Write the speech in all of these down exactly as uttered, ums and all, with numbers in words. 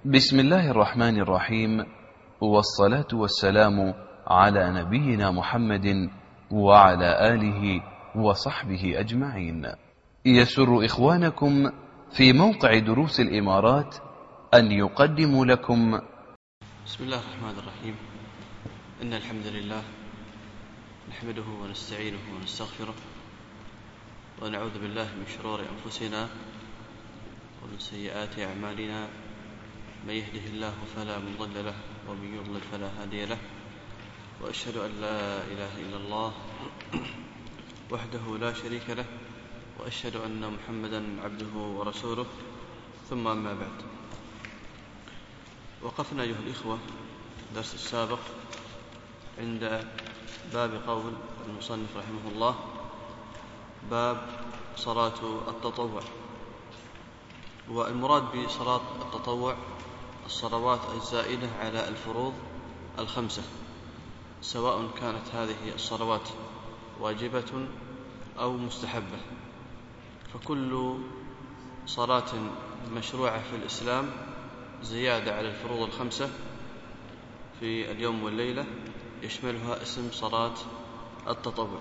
بسم الله الرحمن الرحيم، والصلاة والسلام على نبينا محمد وعلى آله وصحبه أجمعين. يسر إخوانكم في موقع دروس الإمارات أن يقدموا لكم. بسم الله الرحمن الرحيم. إن الحمد لله نحمده ونستعينه ونستغفره ونعوذ بالله من شرور أنفسنا ومن سيئات أعمالنا. من يهده الله فلا مضل له ومن يضلل فلا هادي له، وأشهد أن لا إله إلا الله وحده لا شريك له، وأشهد أن محمدا عبده ورسوله، ثم أما بعد. وقفنا أيها الإخوة الدرس السابق عند باب قول المصنف رحمه الله، باب صلاة التطوع. والمراد بصلاة التطوع الصلوات الزائدة على الفروض الخمسة، سواء كانت هذه الصلوات واجبة أو مستحبة. فكل صلاة مشروعة في الإسلام زيادة على الفروض الخمسة في اليوم والليلة يشملها اسم صلاة التطوع.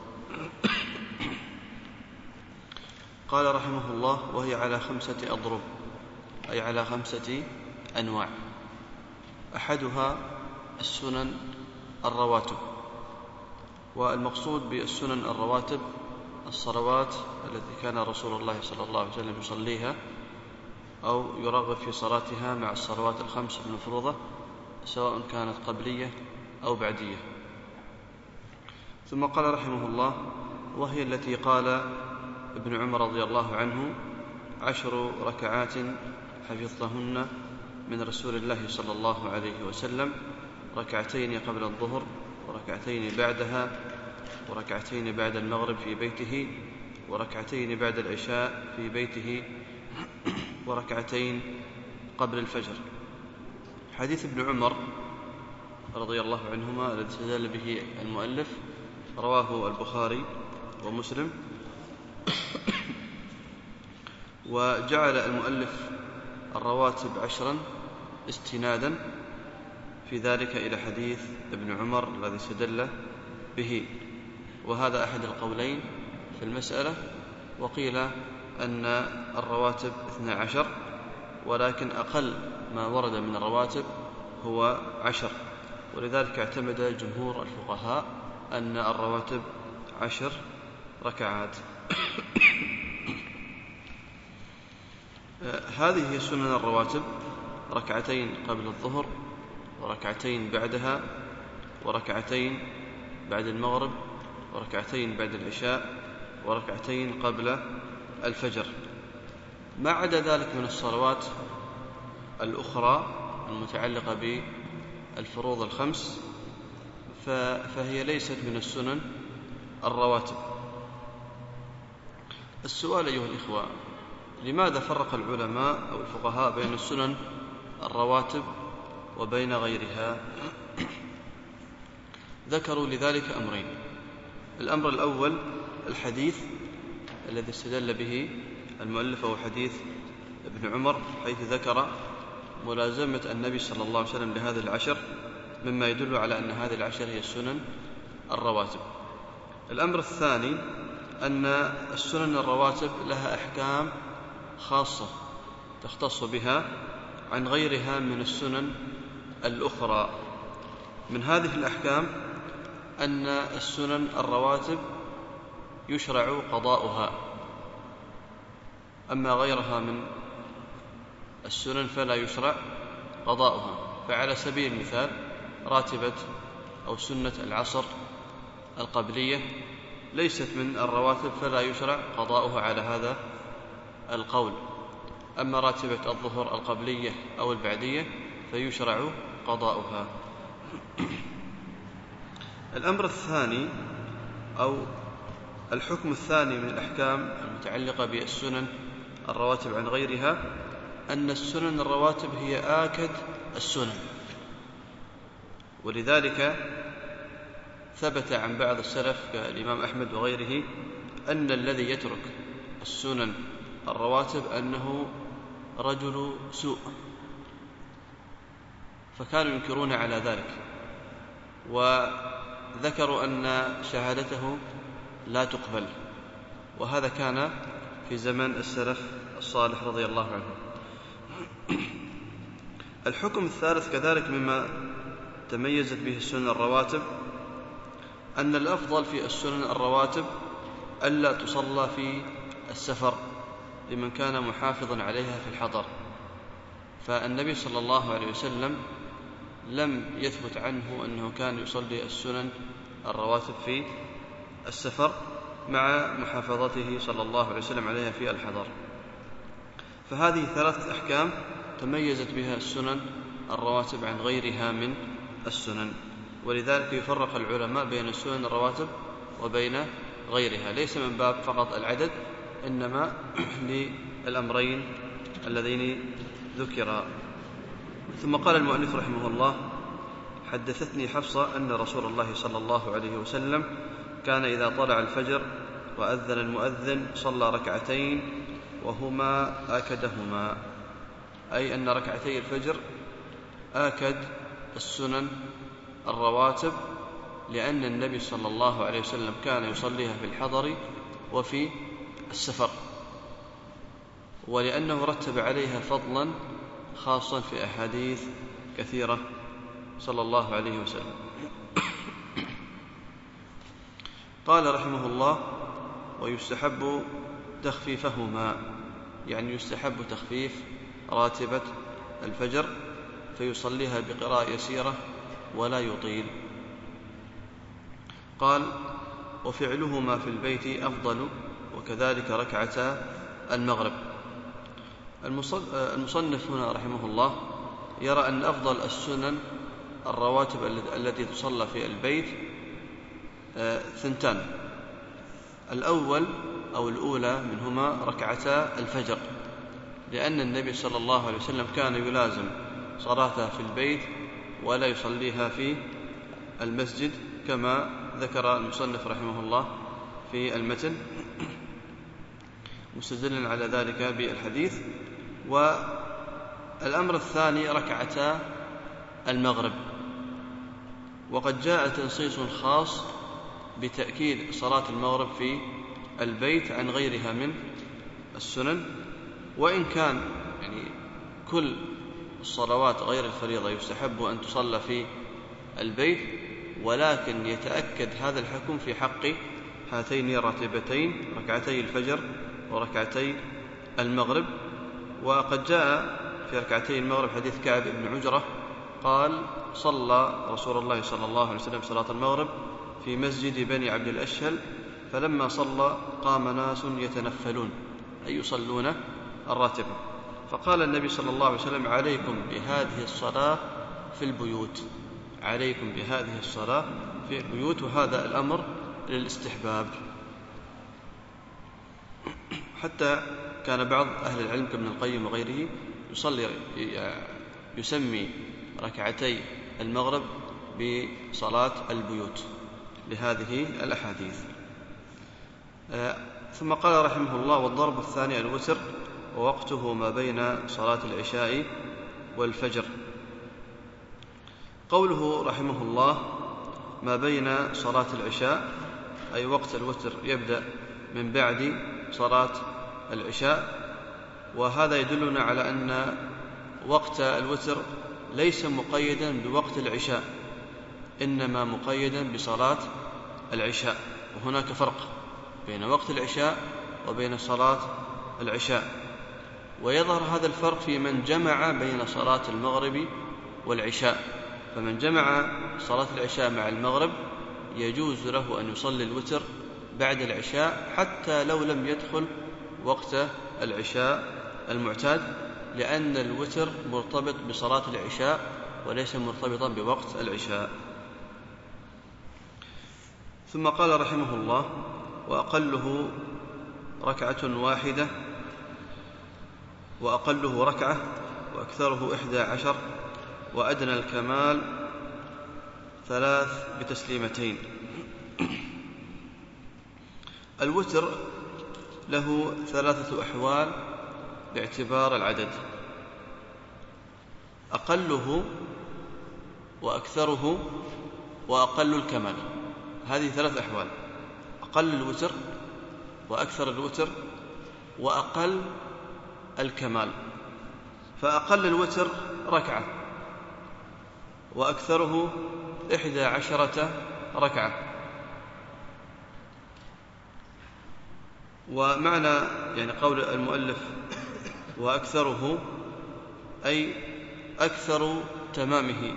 قال رحمه الله: وهي على خمسة أضرب، أي على خمسة أنواع. أحدها السنن الرواتب، والمقصود بالسنن الرواتب الصلوات التي كان رسول الله صلى الله عليه وسلم يصليها أو يرغب في صلاتها مع الصلوات الخمس المفروضة، سواء كانت قبلية أو بعدية. ثم قال رحمه الله: وهي التي قال ابن عمر رضي الله عنه: عشر ركعات حفظتهن من رسول الله صلى الله عليه وسلم، ركعتين قبل الظهر وركعتين بعدها وركعتين بعد المغرب في بيته وركعتين بعد العشاء في بيته وركعتين قبل الفجر. حديث ابن عمر رضي الله عنهما الذي استدل به المؤلف رواه البخاري ومسلم، وجعل المؤلف الرواتب عشرا استنادا في ذلك إلى حديث ابن عمر الذي استدل به، وهذا أحد القولين في المسألة. وقيل أن الرواتب اثنى عشر، ولكن أقل ما ورد من الرواتب هو عشر، ولذلك اعتمد جمهور الفقهاء أن الرواتب عشر ركعات. هذه هي سنن الرواتب: ركعتين قبل الظهر وركعتين بعدها وركعتين بعد المغرب وركعتين بعد العشاء وركعتين قبل الفجر. ما عدا ذلك من الصلوات الأخرى المتعلقة بالفروض الخمس فهي ليست من السنن الرواتب. السؤال أيها الإخوة: لماذا فرق العلماء أو الفقهاء بين السنن الرواتب وبين غيرها؟ ذكروا لذلك أمرين. الأمر الأول الحديث الذي استدل به المؤلف، هو حديث ابن عمر، حيث ذكر ملازمة النبي صلى الله عليه وسلم لهذه العشر، مما يدل على أن هذه العشر هي السنن الرواتب. الأمر الثاني أن السنن الرواتب لها أحكام خاصة تختص بها عن غيرها من السنن الأخرى. من هذه الأحكام أن السنن الرواتب يشرع قضاؤها، أما غيرها من السنن فلا يشرع قضاؤها. فعلى سبيل المثال راتبة أو سنة العصر القبلية ليست من الرواتب، فلا يشرع قضاؤها على هذا القول. أما راتبة الظهر القبلية أو البعدية فيشرع قضاؤها. الأمر الثاني أو الحكم الثاني من الأحكام المتعلقة بالسنن الرواتب عن غيرها أن السنن الرواتب هي آكد السنن، ولذلك ثبت عن بعض السلف كالإمام أحمد وغيره أن الذي يترك السنن الرواتب أنه رجل سوء، فكانوا ينكرون على ذلك، وذكروا أن شهادته لا تقبل، وهذا كان في زمن السلف الصالح رضي الله عنه. الحكم الثالث كذلك مما تميزت به السنن الرواتب أن الأفضل في السنن الرواتب ألا تصلى في السفر لمن كان محافظا عليها في الحضر، فالنبي صلى الله عليه وسلم لم يثبت عنه أنه كان يصلي السنن الرواتب في السفر مع محافظته صلى الله عليه وسلم عليها في الحضر. فهذه ثلاثة أحكام تميزت بها السنن الرواتب عن غيرها من السنن، ولذلك يفرق العلماء بين السنن الرواتب وبين غيرها، ليس من باب فقط العدد، إنما للأمرين اللذين ذكرا. ثم قال المؤلف رحمه الله: حدثتني حفصة أن رسول الله صلى الله عليه وسلم كان إذا طلع الفجر وأذن المؤذن صلى ركعتين وهما آكدهما، أي أن ركعتي الفجر آكد السنن الرواتب، لأن النبي صلى الله عليه وسلم كان يصليها في الحضر وفي السفر، ولأنه رتب عليها فضلا خاصا في أحاديث كثيرة صلى الله عليه وسلم. قال رحمه الله: ويستحب تخفيفهما، يعني يستحب تخفيف راتبة الفجر فيصليها بقراءة يسيرة ولا يطيل. قال: وفعلهما في البيت أفضل، وكذلك ركعتا المغرب. المصنف هنا رحمه الله يرى أن أفضل السنن الرواتب التي تصلى في البيت ثنتان: الأول أو الأولى منهما ركعتا الفجر، لأن النبي صلى الله عليه وسلم كان يلازم صلاتها في البيت ولا يصليها في المسجد، كما ذكر المصنف رحمه الله في المتن مستدلا على ذلك بالحديث. والأمر الثاني ركعتا المغرب، وقد جاء تنصيص خاص بتأكيد صلاة المغرب في البيت عن غيرها من السنن، وإن كان يعني كل الصلوات غير الفريضة يستحب أن تصلى في البيت، ولكن يتأكد هذا الحكم في حق هاتين الراتبتين ركعتي الفجر وركعتي المغرب. وقد جاء في ركعتي المغرب حديث كعب بن عجرة قال: صلى رسول الله صلى الله عليه وسلم صلاة المغرب في مسجد بني عبد الأشهل، فلما صلى قام ناس يتنفلون، أي يصلون الراتبة، فقال النبي صلى الله عليه وسلم: عليكم بهذه الصلاة في البيوت، عليكم بهذه الصلاة في البيوت. وهذا الأمر للاستحباب، حتى كان بعض أهل العلم كابن القيم وغيره يصلي يسمي ركعتي المغرب بصلاة البيوت لهذه الأحاديث. ثم قال رحمه الله: والضرب الثاني الوتر، ووقته ما بين صلاة العشاء والفجر. قوله رحمه الله ما بين صلاة العشاء، أي وقت الوتر يبدأ من بعد صلاة العشاء، وهذا يدلنا على أن وقت الوتر ليس مقيدا بوقت العشاء، إنما مقيدا بصلاة العشاء، وهناك فرق بين وقت العشاء وبين صلاة العشاء، ويظهر هذا الفرق في من جمع بين صلاة المغرب والعشاء. فمن جمع صلاة العشاء مع المغرب يجوز له أن يصلي الوتر بعد العشاء حتى لو لم يدخل وقت العشاء المعتاد، لأن الوتر مرتبط بصلاة العشاء وليس مرتبطا بوقت العشاء. ثم قال رحمه الله: وأقله ركعة واحدة، وأقله ركعة، وأكثره إحدى عشر، وأدنى الكمال ثلاث بتسليمتين. الوتر له ثلاثة أحوال باعتبار العدد: أقله وأكثره وأقل الكمال. هذه ثلاث أحوال: أقل الوتر وأكثر الوتر وأقل الكمال. فأقل الوتر ركعة، وأكثره إحدى عشرة ركعة. ومعنى يعني قول المؤلف وأكثره أي أكثر تمامه.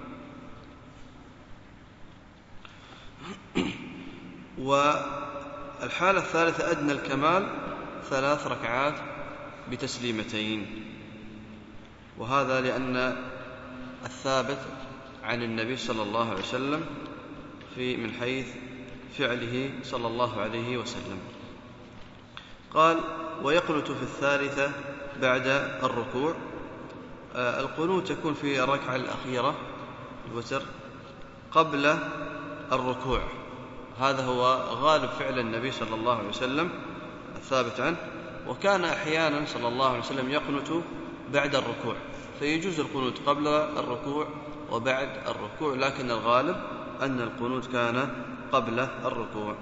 والحالة الثالثة أدنى الكمال ثلاث ركعات بتسليمتين، وهذا لأن الثابت عن النبي صلى الله عليه وسلم في من حيث فعله صلى الله عليه وسلم. قال: ويقنت في الثالثة بعد الركوع. القنوت يكون في الركعة الأخيرة الوتر قبل الركوع، هذا هو غالب فعل النبي صلى الله عليه وسلم الثابت عنه. وكان أحيانا صلى الله عليه وسلم يقنت بعد الركوع، فيجوز القنوت قبل الركوع وبعد الركوع، لكن الغالب أن القنوت كان قبل الركوع.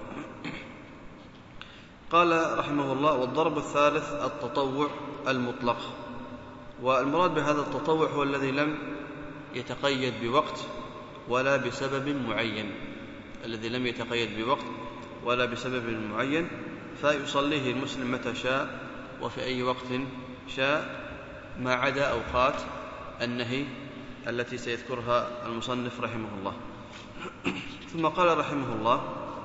قال رحمه الله: والضرب الثالث التطوع المطلق. والمراد بهذا التطوع هو الذي لم يتقيد بوقت ولا بسبب معين، الذي لم يتقيد بوقت ولا بسبب معين، فيصليه المسلم متى شاء وفي أي وقت شاء، ما عدا أوقات النهي التي سيذكرها المصنف رحمه الله. ثم قال رحمه الله: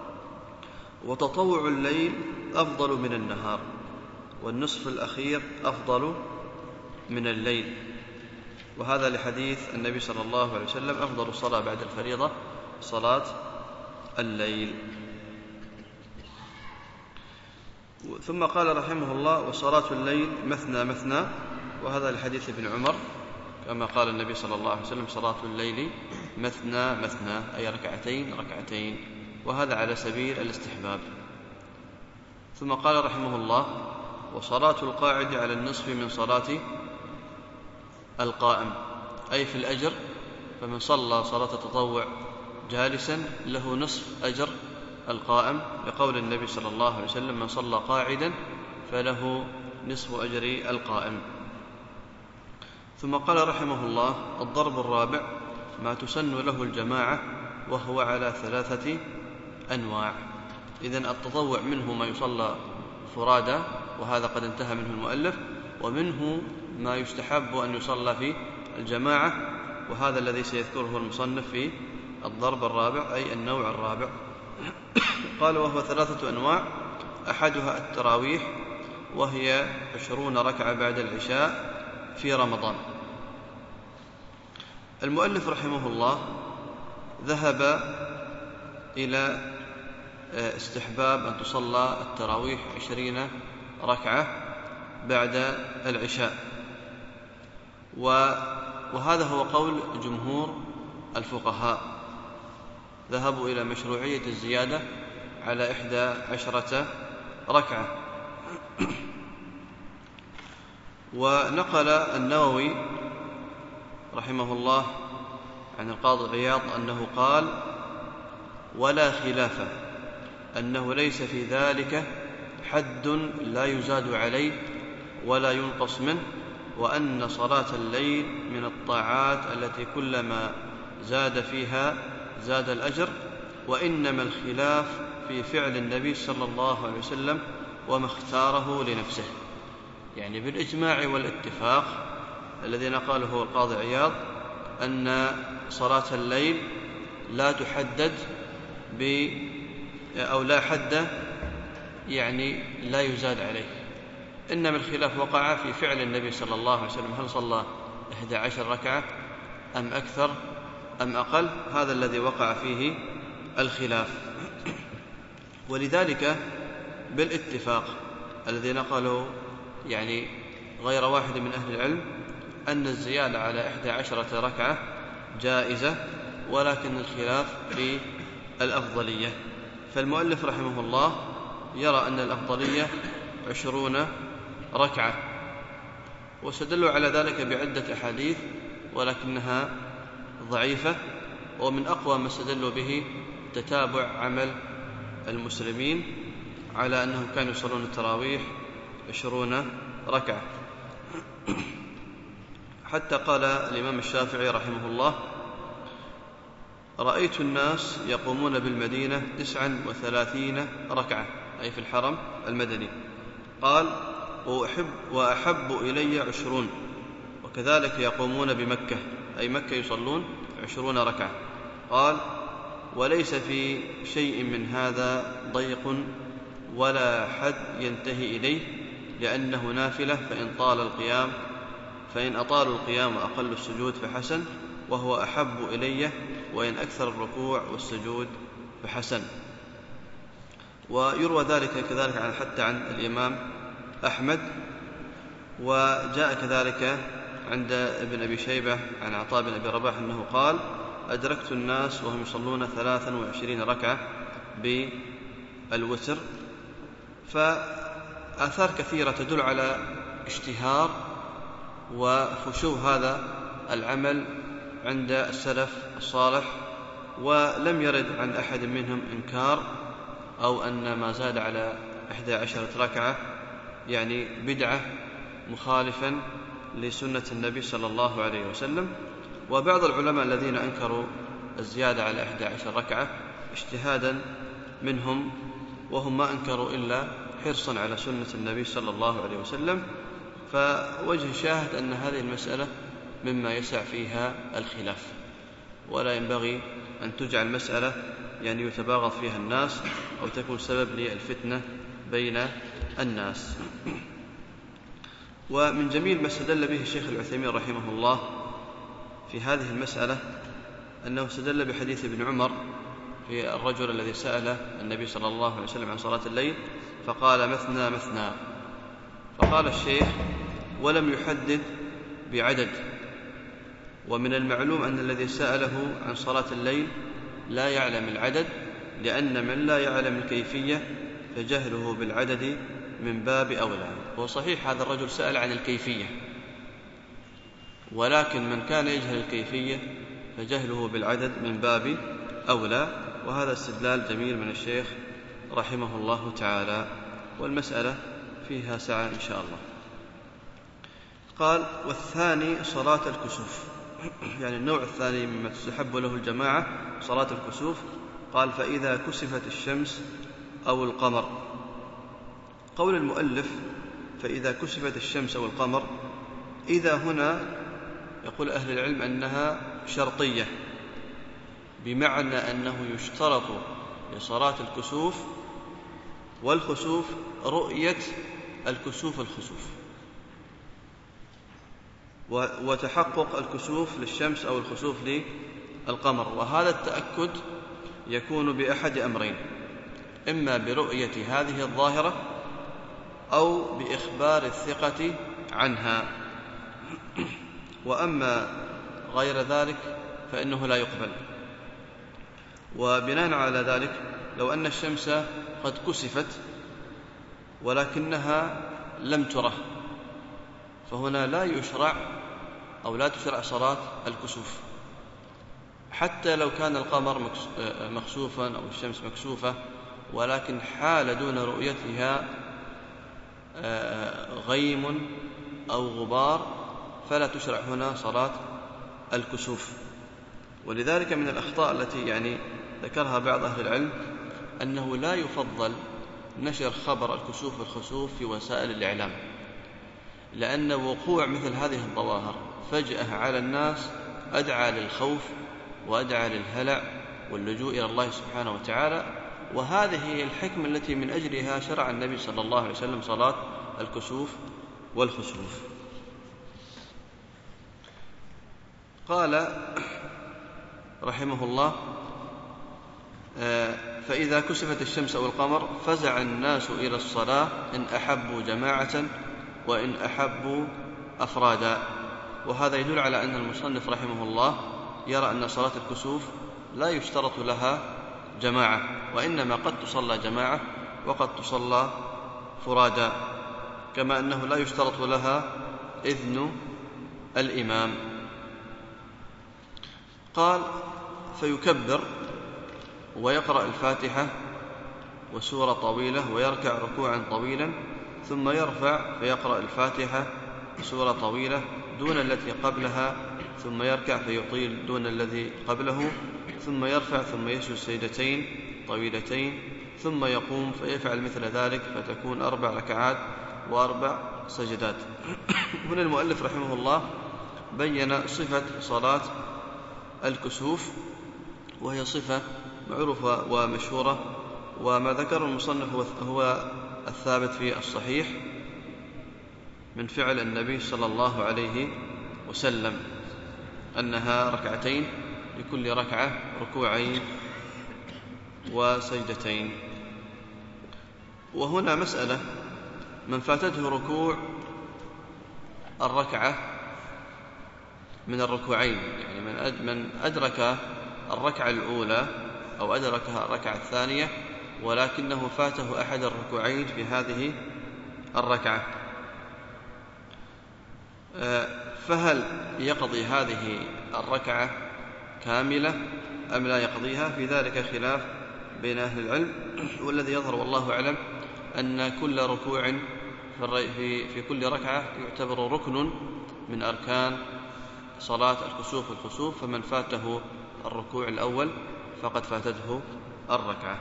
وتطوع الليل أفضل من النهار، والنصف الأخير أفضل من الليل. وهذا لحديث النبي صلى الله عليه وسلم: أفضل الصلاة بعد الفريضة صلاة الليل. ثم قال رحمه الله: وصلاة الليل مثنى مثنى، وهذا لحديث ابن عمر كما قال النبي صلى الله عليه وسلم: صلاة الليل مثنى مثنى، أي ركعتين ركعتين، وهذا على سبيل الاستحباب. ثم قال رحمه الله: وصلاة القاعد على النصف من صلاة القائم، أي في الأجر، فمن صلى صلاة التطوع جالسا له نصف أجر القائم، لقول النبي صلى الله عليه وسلم: من صلى قاعدا فله نصف أجر القائم. ثم قال رحمه الله: الضرب الرابع ما تسن له الجماعة، وهو على ثلاثة أنواع. إذن التطوع منه ما يصلى فرادى، وهذا قد انتهى منه المؤلف، ومنه ما يستحب أن يصلى في الجماعة، وهذا الذي سيذكره المصنف في الضرب الرابع، أي النوع الرابع. قال: وهو ثلاثة أنواع: أحدها التراويح، وهي عشرون ركعة بعد العشاء في رمضان. المؤلف رحمه الله ذهب إلى استحباب أن تصلى التراويح عشرين ركعة بعد العشاء، وهذا هو قول جمهور الفقهاء، ذهبوا إلى مشروعية الزيادة على إحدى عشرة ركعة. ونقل النووي رحمه الله عن القاضي عياض أنه قال: ولا خلاف أنه ليس في ذلك حد لا يزاد عليه ولا ينقص منه، وأن صلاة الليل من الطاعات التي كلما زاد فيها زاد الأجر، وإنما الخلاف في فعل النبي صلى الله عليه وسلم وما اختاره لنفسه. يعني بالإجماع والاتفاق الذي نقاله القاضي عياض أن صلاة الليل لا تحدد ب أو لا حد، يعني لا يزاد عليه، إنما الخلاف وقع في فعل النبي صلى الله عليه وسلم، هل صلى إحدى عشر ركعة أم أكثر أم أقل، هذا الذي وقع فيه الخلاف. ولذلك بالاتفاق الذي نقله يعني غير واحد من أهل العلم أن الزيادة على إحدى عشرة ركعة جائزة، ولكن الخلاف في الأفضلية. فالمؤلف رحمه الله يرى أن الأفضلية عشرون ركعة، واستدلوا على ذلك بعدة أحاديث، ولكنها ضعيفة، ومن أقوى ما استدلوا به تتابع عمل المسلمين على أنهم كانوا يصلون التراويح عشرون ركعة، حتى قال الإمام الشافعي رحمه الله: رأيت الناس يقومون بالمدينة تسعا وثلاثين ركعة، أي في الحرم المدني. قال: وأحب, وأحب إلي عشرون. وكذلك يقومون بمكة، أي مكة يصلون عشرون ركعة. قال: وليس في شيء من هذا ضيق ولا حد ينتهي إليه، لأنه نافلة، فإن طال القيام فإن أطالوا القيام وأقل السجود فحسن، وهو أحب إلي، وإن أكثر الركوع والسجود فحسن. ويروى ذلك كذلك عن حتى عن الإمام أحمد، وجاء كذلك عند ابن أبي شيبة عن عطاء بن أبي رباح أنه قال: أدركت الناس وهم يصلون ثلاثا وعشرين ركعة بالوتر. فآثار كثيرة تدل على اشتهار وفشو هذا العمل عند السلف الصالح، ولم يرد عن أحد منهم إنكار أو أن ما زاد على إحدى عشرة ركعة يعني بدعة مخالفا لسنة النبي صلى الله عليه وسلم. وبعض العلماء الذين أنكروا الزيادة على إحدى عشرة ركعة اجتهادا منهم، وهم ما أنكروا إلا حرصا على سنة النبي صلى الله عليه وسلم. فوجه شاهد أن هذه المسألة مما يسع فيها الخلاف، ولا ينبغي أن تجعل مسألة يعني يتباغض فيها الناس أو تكون سبب للفتنة بين الناس. ومن جميل ما استدل به الشيخ العثيمين رحمه الله في هذه المسألة أنه استدل بحديث ابن عمر في الرجل الذي سأل النبي صلى الله عليه وسلم عن صلاة الليل فقال: مثنى مثنى. فقال الشيخ: ولم يحدد بعدد. ومن المعلوم أن الذي سأله عن صلاة الليل لا يعلم العدد، لأن من لا يعلم الكيفية فجهله بالعدد من باب أولى. هو صحيح هذا الرجل سأل عن الكيفية، ولكن من كان يجهل الكيفية فجهله بالعدد من باب أولى. وهذا استدلال جميل من الشيخ رحمه الله تعالى، والمسألة فيها سعة إن شاء الله. قال: والثاني صلاة الكسوف، يعني النوع الثاني مما تستحب له الجماعة صلاة الكسوف. قال: فإذا كسفت الشمس أو القمر. قول المؤلف فإذا كسفت الشمس أو القمر، إذا هنا يقول أهل العلم أنها شرطية، بمعنى أنه يشترط لصلاة الكسوف والخسوف رؤية الكسوف الخسوف، وتحقق الكسوف للشمس أو الخسوف للقمر. وهذا التأكد يكون بأحد أمرين: إما برؤية هذه الظاهرة أو بإخبار الثقة عنها، وأما غير ذلك فإنه لا يقبل. وبناء على ذلك لو أن الشمس قد كسفت ولكنها لم تره، فهنا لا يشرع أو لا تشرع صلاة الكسوف، حتى لو كان القمر مكسوفا أو الشمس مكسوفة، ولكن حال دون رؤيتها غيم أو غبار فلا تشرع هنا صلاة الكسوف. ولذلك من الأخطاء التي يعني ذكرها بعض أهل العلم أنه لا يفضل نشر خبر الكسوف والخسوف في وسائل الإعلام، لأن وقوع مثل هذه الظواهر فجأة على الناس أدعى للخوف وأدعى للهلع واللجوء إلى الله سبحانه وتعالى. وهذه هي الحكمة التي من أجلها شرع النبي صلى الله عليه وسلم صلاة الكسوف والخسوف. قال رحمه الله: فإذا كسفت الشمس أو القمر فزع الناس إلى الصلاة إن أحبوا جماعة وإن أحبوا أفرادا. وهذا يدل على أن المصنف رحمه الله يرى أن صلاة الكسوف لا يشترط لها جماعة، وإنما قد تصلى جماعة وقد تصلى فرادا، كما أنه لا يشترط لها إذن الإمام. قال: فيكبر ويقرأ الفاتحة وسورة طويلة ويركع ركوعا طويلا، ثم يرفع فيقرأ الفاتحة وسورة طويلة دون التي قبلها، ثم يركع فيطيل دون الذي قبله، ثم يرفع ثم يسجد سجدتين طويلتين، ثم يقوم فيفعل مثل ذلك، فتكون أربع ركعات وأربع سجدات. هنا المؤلف رحمه الله بين صفة صلاة الكسوف، وهي صفة معروفة ومشهورة، وما ذكر المصنف هو الثابت في الصحيح من فعل النبي صلى الله عليه وسلم، أنها ركعتين لكل ركعة ركوعين وسجدتين. وهنا مسألة: من فاتته ركوع الركعة من الركوعين، يعني من أدرك الركعة الأولى أو أدركها الركعة الثانية ولكنه فاته أحد الركوعين في هذه الركعة، فهل يقضي هذه الركعة كاملة أم لا يقضيها؟ في ذلك خلاف بين أهل العلم، والذي يظهر والله أعلم أن كل ركوع في كل ركعة يعتبر ركن من أركان صلاة الكسوف والخسوف، فمن فاته الركوع الأول فقد فاتته الركعة.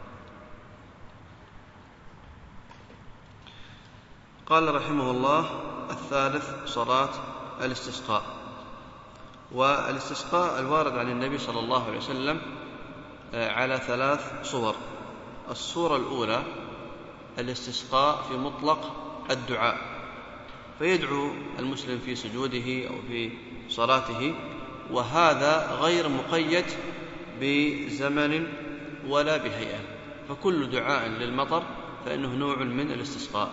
قال رحمه الله: الثالث صلاة الاستسقاء. والاستسقاء الوارد عن النبي صلى الله عليه وسلم على ثلاث صور. الصورة الأولى الاستسقاء في مطلق الدعاء، فيدعو المسلم في سجوده أو في صلاته، وهذا غير مقيد بزمن ولا بهيئة، فكل دعاء للمطر فإنه نوع من الاستسقاء.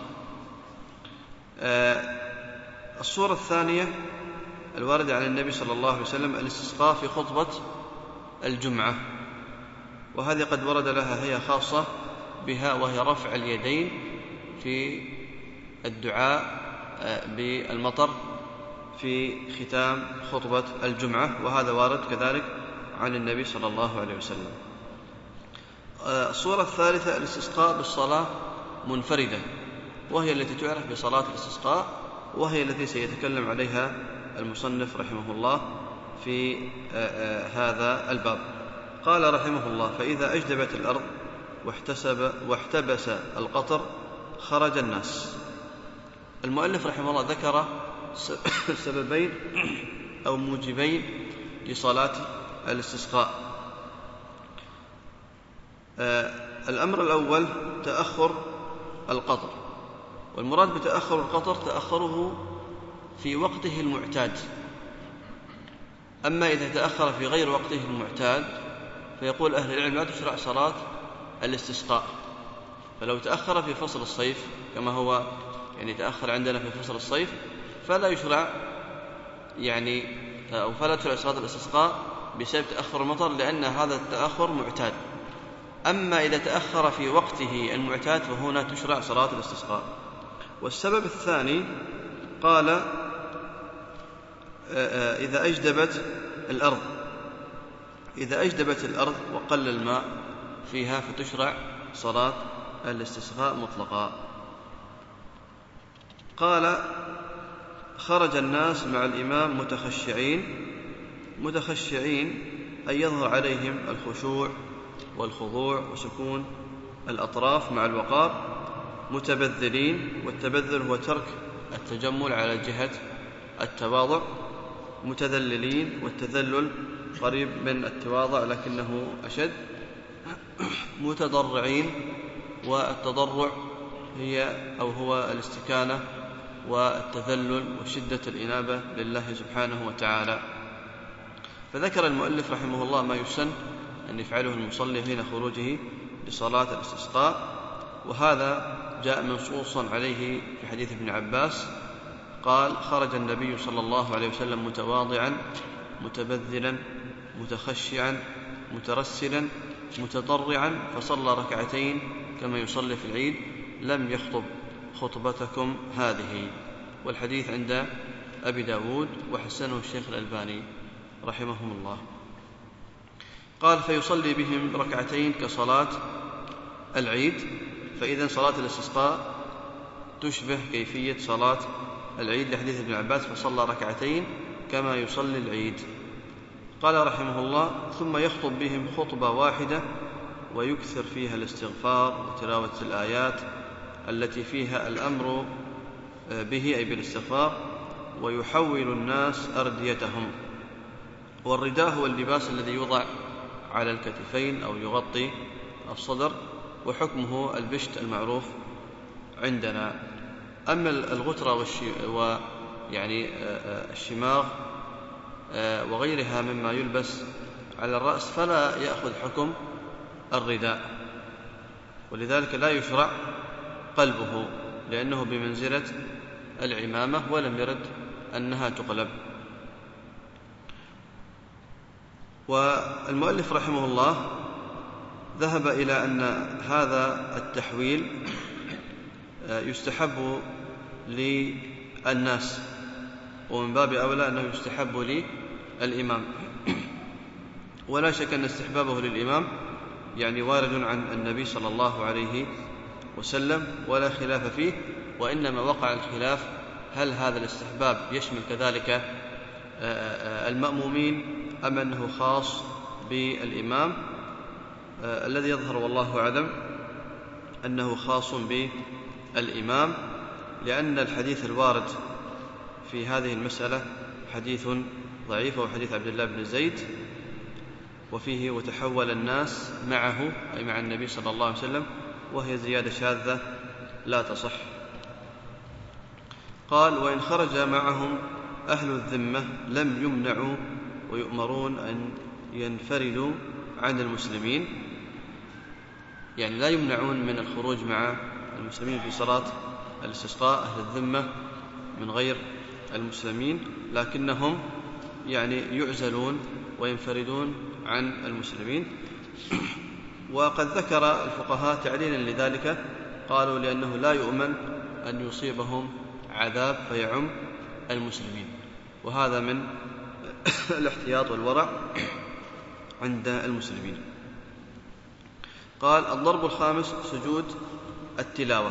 الصورة الثانية الواردة عن النبي صلى الله عليه وسلم الاستسقاء في خطبة الجمعة، وهذه قد ورد لها هيئة خاصة بها، وهي رفع اليدين في الدعاء بالمطر في ختام خطبة الجمعة، وهذا وارد كذلك عن النبي صلى الله عليه وسلم. الصورة الثالثة الاستسقاء بالصلاة منفردة، وهي التي تعرف بصلاة الاستسقاء، وهي التي سيتكلم عليها المصنف رحمه الله في هذا الباب. قال رحمه الله: فإذا أجدبت الأرض واحتسب واحتبس القطر خرج الناس. المؤلف رحمه الله ذكر سببين أو موجبين لصلاة الاستسقاء. الأمر الأول تأخر القطر، والمراد بتأخر القطر تأخره في وقته المعتاد. أما إذا تأخر في غير وقته المعتاد فيقول أهل العلم لا تشرع صلاة الاستسقاء. فلو تأخر في فصل الصيف كما هو يعني تأخر عندنا في فصل الصيف فلا يشرع يعني أو فلا تشرع صلاة الاستسقاء بسبب تأخر المطر، لأن هذا التأخر معتاد. أما إذا تأخر في وقته المعتاد فهنا تشرع صلاة الاستسقاء. والسبب الثاني قال: إذا أجدبت الأرض إذا أجدبت الأرض وقل الماء فيها فتشرع صلاة الاستسقاء مطلقا. قال: خرج الناس مع الإمام متخشعين. متخشعين أي يظهر عليهم الخشوع والخضوع وسكون الأطراف مع الوقار. متبذلين، والتبذل هو ترك التجمل على جهة التواضع. متذللين، والتذلل قريب من التواضع لكنه أشد. متضرعين، والتضرع هي أو هو الاستكانة والتذلل وشدة الإنابة لله سبحانه وتعالى. فذكر المؤلف رحمه الله ما يسن أن يفعله المصلي حين خروجه لصلاة الاستسقاء، وهذا جاء منصوصا عليه في حديث ابن عباس قال: خرج النبي صلى الله عليه وسلم متواضعا متبذلا متخشعا مترسلا متضرعا فصلى ركعتين كما يصلي في العيد، لم يخطب خطبتكم هذه. والحديث عند أبي داود وحسنه الشيخ الألباني رحمهم الله. قال فيصلي بهم ركعتين كصلاة العيد، فإذا صلاة الاستسقاء تشبه كيفية صلاة العيد لحديث ابن عباس فصلى ركعتين كما يصلي العيد. قال رحمه الله ثم يخطب بهم خطبة واحدة ويكثر فيها الاستغفار وتلاوة الآيات التي فيها الأمر به أي بالاستغفار، ويحول الناس أرديتهم. والرداء هو اللباس الذي يوضع على الكتفين أو يغطي الصدر، وحكمه البشت المعروف عندنا. أما الغترة ويعني الشماغ وغيرها مما يلبس على الرأس فلا يأخذ حكم الرداء، ولذلك لا يشرع قلبه لأنه بمنزلة العمامة ولم يرد أنها تقلب. والمؤلف رحمه الله ذهب إلى أن هذا التحويل يستحب للناس، ومن باب أولى أنه يستحب للإمام، ولا شك أن استحبابه للإمام يعني وارد عن النبي صلى الله عليه وسلم ولا خلاف فيه، وإنما وقع الخلاف هل هذا الاستحباب يشمل كذلك المأمومين أم أنه خاص بالإمام. الذي يظهر والله أعلم أنه خاص بالإمام، لأن الحديث الوارد في هذه المسألة حديث ضعيف وحديث عبد الله بن زيد، وفيه وتحول الناس معه أي مع النبي صلى الله عليه وسلم، وهي زيادة شاذة لا تصح. قال وإن خرج معهم أهل الذمة لم يمنعوا ويؤمرون أن ينفردوا عن المسلمين، يعني لا يمنعون من الخروج مع المسلمين في صلاة الاستسقاء أهل الذمة من غير المسلمين، لكنهم يعني يعزلون وينفردون عن المسلمين. وقد ذكر الفقهاء تعليلا لذلك، قالوا لأنه لا يؤمن أن يصيبهم عذاب فيعم المسلمين، وهذا من الاحتياط والورع عند المسلمين. قال الضرب الخامس سجود التلاوة.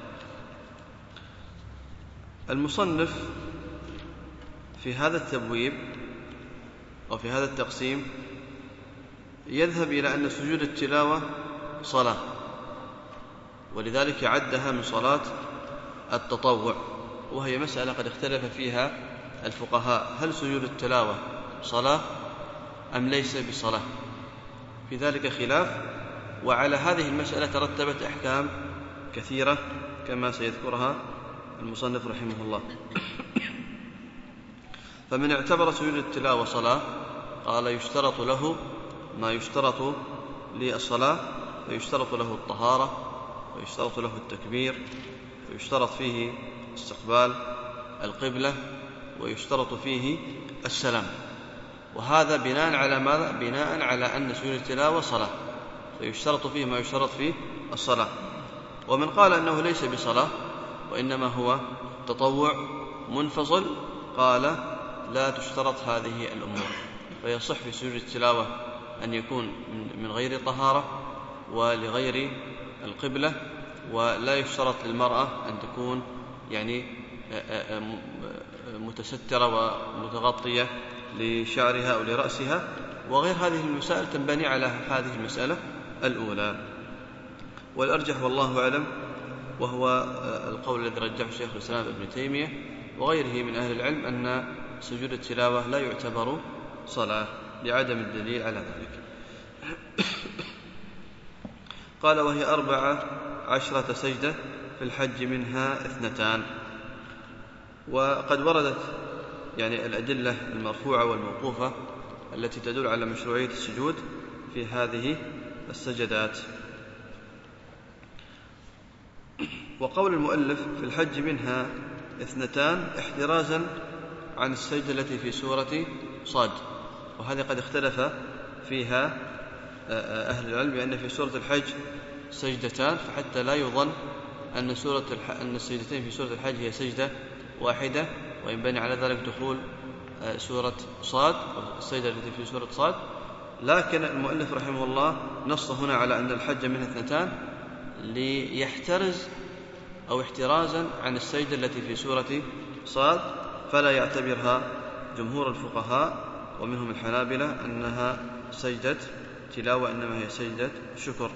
المصنف في هذا التبويب أو في هذا التقسيم يذهب إلى أن سجود التلاوة صلاة، ولذلك عدها من صلاة التطوع، وهي مسألة قد اختلف فيها الفقهاء، هل سجود التلاوة صلاة أم ليس بصلاة؟ في ذلك خلاف، وعلى هذه المسألة ترتبت أحكام كثيرة كما سيذكرها المصنف رحمه الله. فمن اعتبر سجود التلاوة صلاة قال يشترط له ما يشترط للصلاة، ويشترط له الطهارة، ويشترط له التكبير، ويشترط فيه استقبال القبلة، ويشترط فيه السلام. وهذا بناء على ماذا؟ بناء على أن سجود التلاوة صلاة، فيشترط فيه ما يشترط فيه الصلاة. ومن قال أنه ليس بصلاة وإنما هو تطوع منفصل قال لا تشترط هذه الأمور، فيصح في سجود التلاوة أن يكون من غير طهارة ولغير القبلة، ولا يشترط للمرأة أن تكون يعني متسترة ومتغطية لشعرها أو لرأسها، وغير هذه المسائل تنبني على هذه المسألة الأولى. والأرجح والله أعلم وهو القول الذي رجحه شيخ الإسلام ابن تيمية وغيره من أهل العلم أن سجود التلاوة لا يعتبر صلاة لعدم الدليل على ذلك. قال وهي أربعة عشرة سجدة في الحج منها اثنتان. وقد وردت يعني الأدلة المرفوعة والموقوفة التي تدل على مشروعية السجود في هذه السجدات. وقول المؤلف في الحج منها اثنتان احترازا عن السجدة التي في سورة صاد، وهذه قد اختلف فيها أهل العلم بأن في سورة الحج سجدتان، فحتى لا يظن أن, سورة الح... أن السجدتين في سورة الحج هي سجدة واحدة، وينبني على ذلك دخول سورة صاد السجدة التي في سورة صاد. لكن المؤلف رحمه الله نص هنا على أن الحج منها اثنتان ليحترز أو احترازا عن السجدة التي في سورة صاد، فلا يعتبرها جمهور الفقهاء ومنهم الحنابلة أنها سجدة تلاوة، إنما هي سجدة شكر.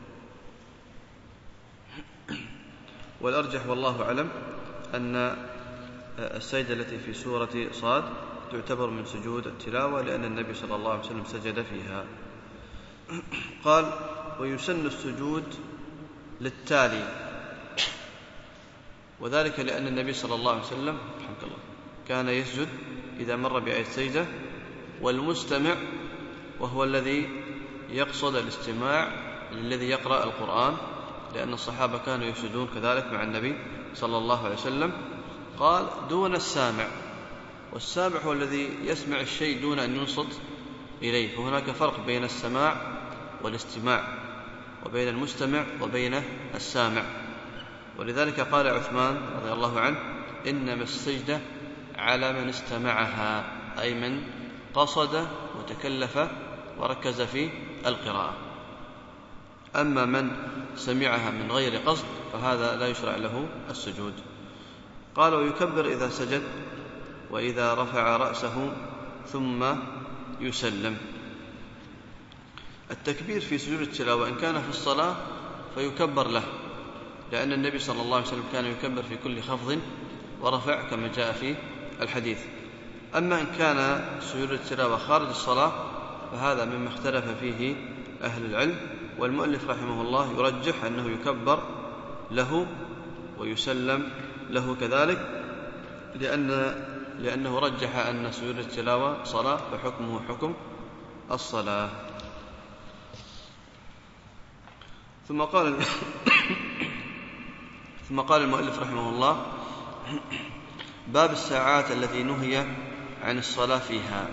والأرجح والله أعلم أن السجدة التي في سورة صاد تعتبر من سجود التلاوة، لأن النبي صلى الله عليه وسلم سجد فيها. قال: ويسن السجود للتالي، وذلك لأن النبي صلى الله عليه وسلم رحمه الله كان يسجد إذا مر بآية سجدة، والمستمع وهو الذي يقصد الاستماع للذي يقرأ القرآن، لأن الصحابة كانوا يسجدون كذلك مع النبي صلى الله عليه وسلم. قال: دون السامع، والسامع هو الذي يسمع الشيء دون أن ينصت إليه، فهناك فرق بين السماع والاستماع، وبين المستمع وبين السامع. ولذلك قال عثمان رضي الله عنه: إنما السجدة على من استمعها، أي من قصد وتكلف وركز في القراءة. أما من سمعها من غير قصد فهذا لا يشرع له السجود. قال: ويكبر إذا سجد وإذا رفع رأسه ثم يسلم. التكبير في سجود التلاوة إن كان في الصلاة فيكبر له، لأن النبي صلى الله عليه وسلم كان يكبر في كل خفض ورفع كما جاء في الحديث. أما إن كان سجود التلاوة خارج الصلاة فهذا مما اختلف فيه أهل العلم، والمؤلف رحمه الله يرجح أنه يكبر له ويسلم له كذلك، لأن لأنه رجح أن سجود التلاوة صلاة فحكمه حكم الصلاة. ثم قال ثم قال المؤلف رحمه الله: باب الساعات التي نهي عن الصلاة فيها.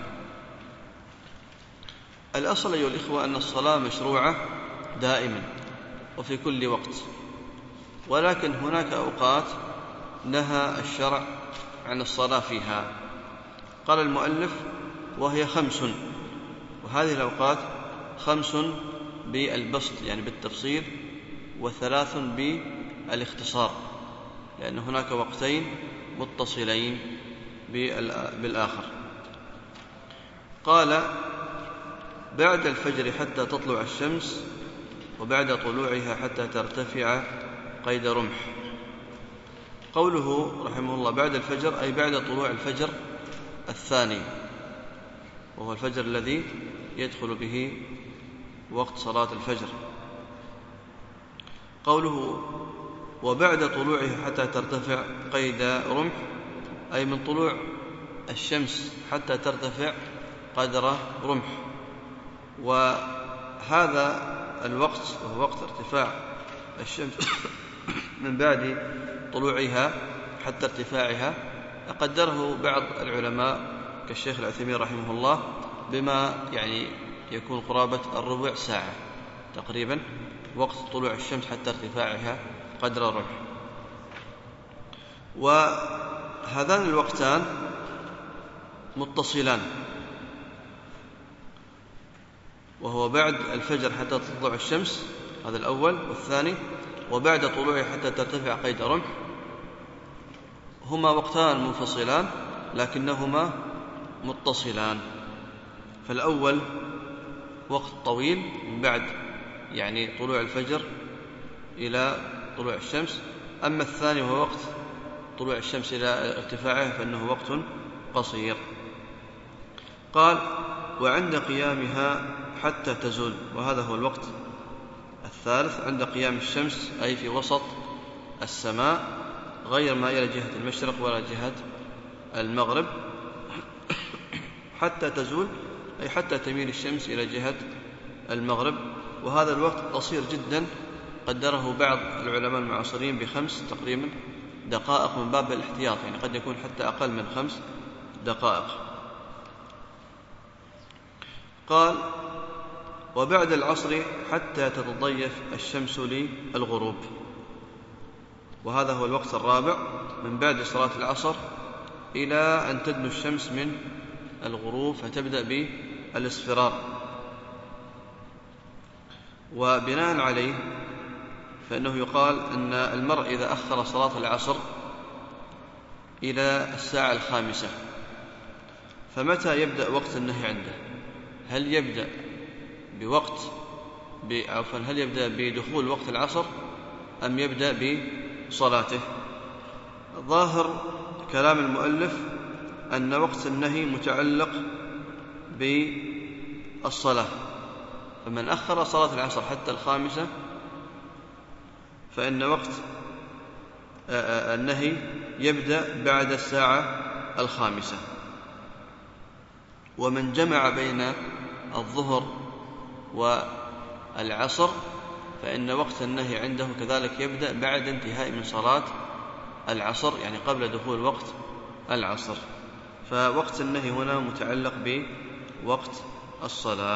الأصل أيها الإخوة أن الصلاة مشروعة دائما وفي كل وقت، ولكن هناك أوقات نهى الشرع عن الصلاة فيها. قال المؤلف: وهي خمس، وهذه الأوقات خمس بالبسط يعني بالتفصيل، وثلاث بالاختصار، لأن هناك وقتين متصلين بالآخر. قال: بعد الفجر حتى تطلع الشمس، وبعد طلوعها حتى ترتفع قيد رمح. قوله رحمه الله بعد الفجر أي بعد طلوع الفجر الثاني، وهو الفجر الذي يدخل به وقت صلاة الفجر. قوله وبعد طلوعها حتى ترتفع قيد رمح أي من طلوع الشمس حتى ترتفع قدر رمح، وهذا الوقت وهو وقت ارتفاع الشمس من بعد طلوعها حتى ارتفاعها قدره بعض العلماء كالشيخ العثيمين رحمه الله بما يعني يكون قرابة الربع ساعة تقريبا، وقت طلوع الشمس حتى ارتفاعها قدر الرمح. وهذان الوقتان متصلان، وهو بعد الفجر حتى تطلع الشمس هذا الأول، والثاني وبعد طلوعها حتى ترتفع قيد رمح، هما وقتان منفصلان لكنهما متصلان. فالأول وقت طويل من بعد يعني طلوع الفجر إلى طلوع الشمس، أما الثاني وهو وقت طلوع الشمس إلى ارتفاعها فإنه وقت قصير. قال وعند قيامها حتى تزول، وهذا هو الوقت الثالث عند قيام الشمس أي في وسط السماء غير مائلة جهة المشرق ولا جهة المغرب، حتى تزول أي حتى تميل الشمس إلى جهة المغرب. وهذا الوقت قصير جدا، قدره بعض العلماء المعاصرين بخمس تقريبا دقائق من باب الاحتياط، يعني قد يكون حتى أقل من خمس دقائق. قال وبعد العصر حتى تتضيف الشمس للغروب، وهذا هو الوقت الرابع من بعد صلاة العصر إلى أن تدنو الشمس من الغروب فتبدأ بالاصفرار، وبناء عليه فإنه يقال أن المرء إذا أخر صلاة العصر إلى الساعة الخامسة فمتى يبدأ وقت النهي عنده؟ هل يبدأ بوقت عفوا هل يبدأ بدخول وقت العصر أم يبدأ بصلاته؟ ظاهر كلام المؤلف أن وقت النهي متعلق بالصلاة، فمن أخر صلاة العصر حتى الخامسة فإن وقت النهي يبدأ بعد الساعة الخامسة. ومن جمع بين الظهر والعصر فإن وقت النهي عنده كذلك يبدأ بعد انتهاء من صلاة العصر، يعني قبل دخول وقت العصر. فوقت النهي هنا متعلق بوقت الصلاة،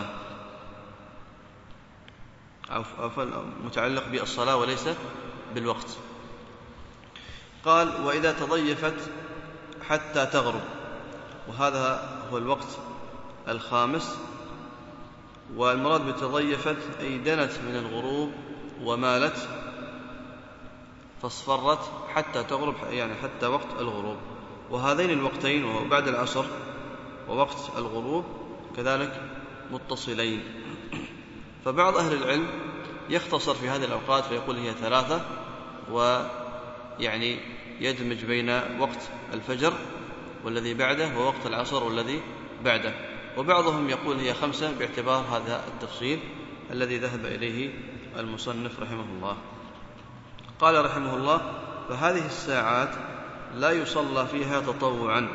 عفوا متعلق بالصلاة وليس بالوقت. قال: وإذا تضيفت حتى تغرب، وهذا هو الوقت الخامس. والمراد بتضيفت أي دنت من الغروب ومالت فاصفرت حتى تغرب، يعني حتى وقت الغروب. وهذين الوقتين وهو بعد العصر ووقت الغروب كذلك متصلين. فبعض أهل العلم يختصر في هذه الأوقات فيقول هي ثلاثة، ويعني يدمج بين وقت الفجر والذي بعده ووقت العصر والذي بعده. وبعضهم يقول هي خمسة باعتبار هذا التفصيل الذي ذهب إليه المصنف رحمه الله. قال رحمه الله: فهذه الساعات لا يصلى فيها تطوعا،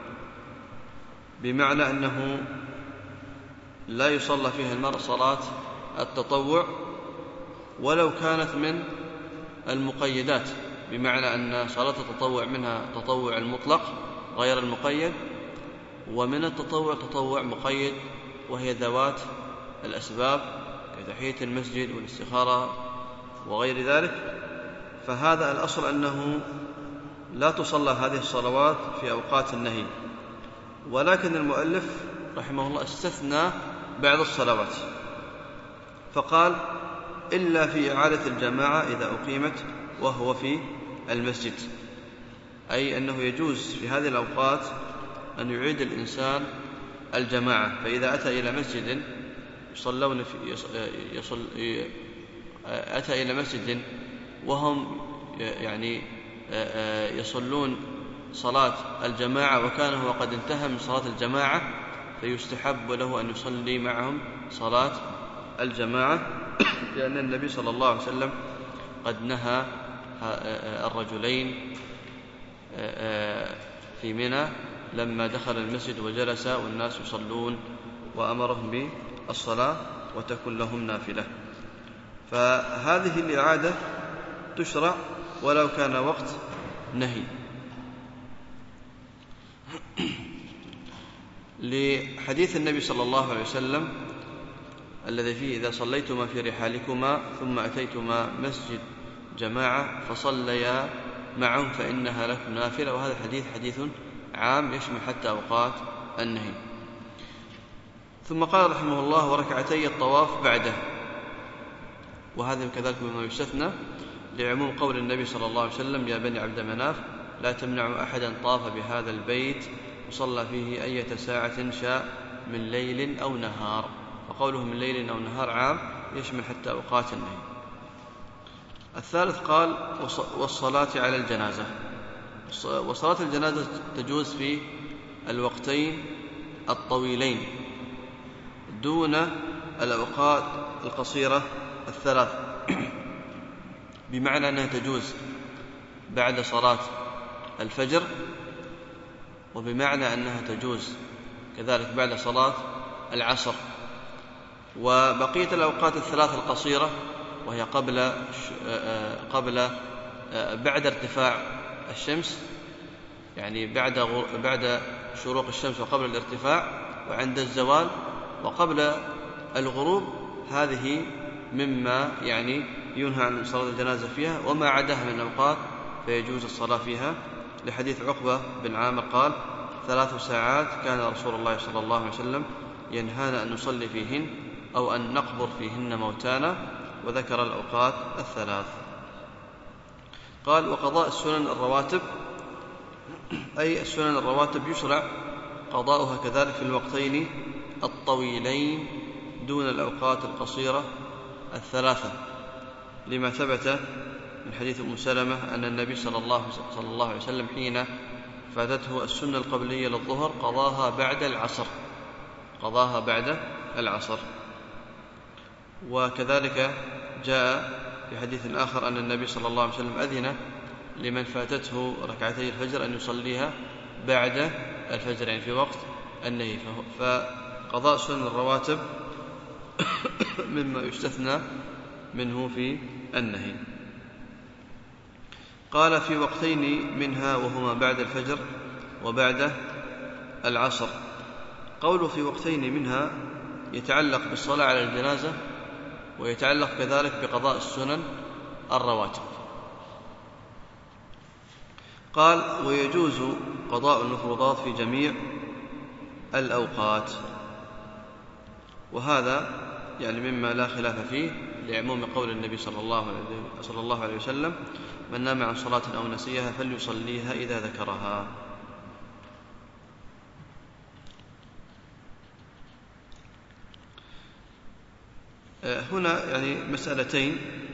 بمعنى أنه لا يصلى فيها المرء صلاة التطوع ولو كانت من المقيدات، بمعنى أن صلاة التطوع منها تطوع المطلق غير المقيد، ومن التطوع تطوع مقيد وهي ذوات الأسباب كتحية المسجد والاستخارة وغير ذلك. فهذا الأصل أنه لا تصلى هذه الصلوات في أوقات النهي، ولكن المؤلف رحمه الله استثنى بعض الصلوات فقال: إلا في إعادة الجماعة إذا أقيمت وهو في المسجد، أي أنه يجوز في هذه الأوقات أن يعيد الإنسان الجماعة. فإذا أتى إلى مسجد يصلون في يصل أتى إلى مسجد وهم يعني يصلون صلاة الجماعة وكان هو قد انتهى من صلاة الجماعة، فيستحب له أن يصلي معهم صلاة الجماعة، لأن النبي صلى الله عليه وسلم قد نهى الرجلين في منى لما دخل المسجد وجلس والناس يصلون وأمرهم بالصلاة وتكن لهم نافلة. فهذه الإعادة تشرع ولو كان وقت نهي، لحديث النبي صلى الله عليه وسلم الذي فيه: إذا صليتما في رحالكما ثم أتيتما مسجد جماعة فصليا معهم فإنها لكم نافلة. وهذا الحديث حديث عام يشمل حتى أوقات النهي. ثم قال رحمه الله: وركعتي الطواف بعده، وهذا كذلك مما يستثنى لعموم قول النبي صلى الله عليه وسلم: يا بني عبد مناف لا تمنعوا أحدا طاف بهذا البيت وصلى فيه أية ساعة شاء من ليل أو نهار. وقوله من ليل أو نهار عام يشمل حتى أوقات النهي. الثالث قال: والصلاة على الجنازة. وصلاة الجنازة تجوز في الوقتين الطويلين دون الأوقات القصيرة الثلاث، بمعنى أنها تجوز بعد صلاة الفجر، وبمعنى أنها تجوز كذلك بعد صلاة العصر. وبقية الأوقات الثلاث القصيرة وهي قبل قبل بعد ارتفاع الشمس، يعني بعد بعد شروق الشمس وقبل الارتفاع، وعند الزوال وقبل الغروب، هذه مما يعني ينهى عن صلاة الجنازة فيها. وما عداها من الأوقات فيجوز الصلاة فيها، لحديث عقبة بن عامر قال: ثلاث ساعات كان رسول الله صلى الله عليه وسلم ينهانا أن نصلي فيهن أو أن نقبر فيهن موتانا، وذكر الأوقات الثلاث. قال: وقضاء السنن الرواتب، أي السنن الرواتب يشرع قضاؤها كذلك في الوقتين الطويلين دون الأوقات القصيرة الثلاثة، لما ثبت من حديث أم سلمة أن النبي صلى الله, صلى الله عليه وسلم حين فاتته السنة القبلية للظهر قضاها بعد العصر قضاها بعد العصر. وكذلك جاء في حديث آخر أن النبي صلى الله عليه وسلم أذن لمن فاتته ركعتي الفجر أن يصليها بعد الفجر، يعني في وقت النهي. فقضاء سنن الرواتب مما يستثنى منه في النهي. قال: في وقتين منها وهما بعد الفجر وبعد العصر. قوله في وقتين منها يتعلق بالصلاة على الجنازة، ويتعلق كذلك بقضاء السنن الرواتب. قال: ويجوز قضاء المفروضات في جميع الأوقات، وهذا يعني مما لا خلاف فيه لعموم قول النبي صلى الله عليه, صلى الله عليه وسلم: من نام عن صلاة أو نسيها فليصليها إذا ذكرها. هنا يعني مسألتين.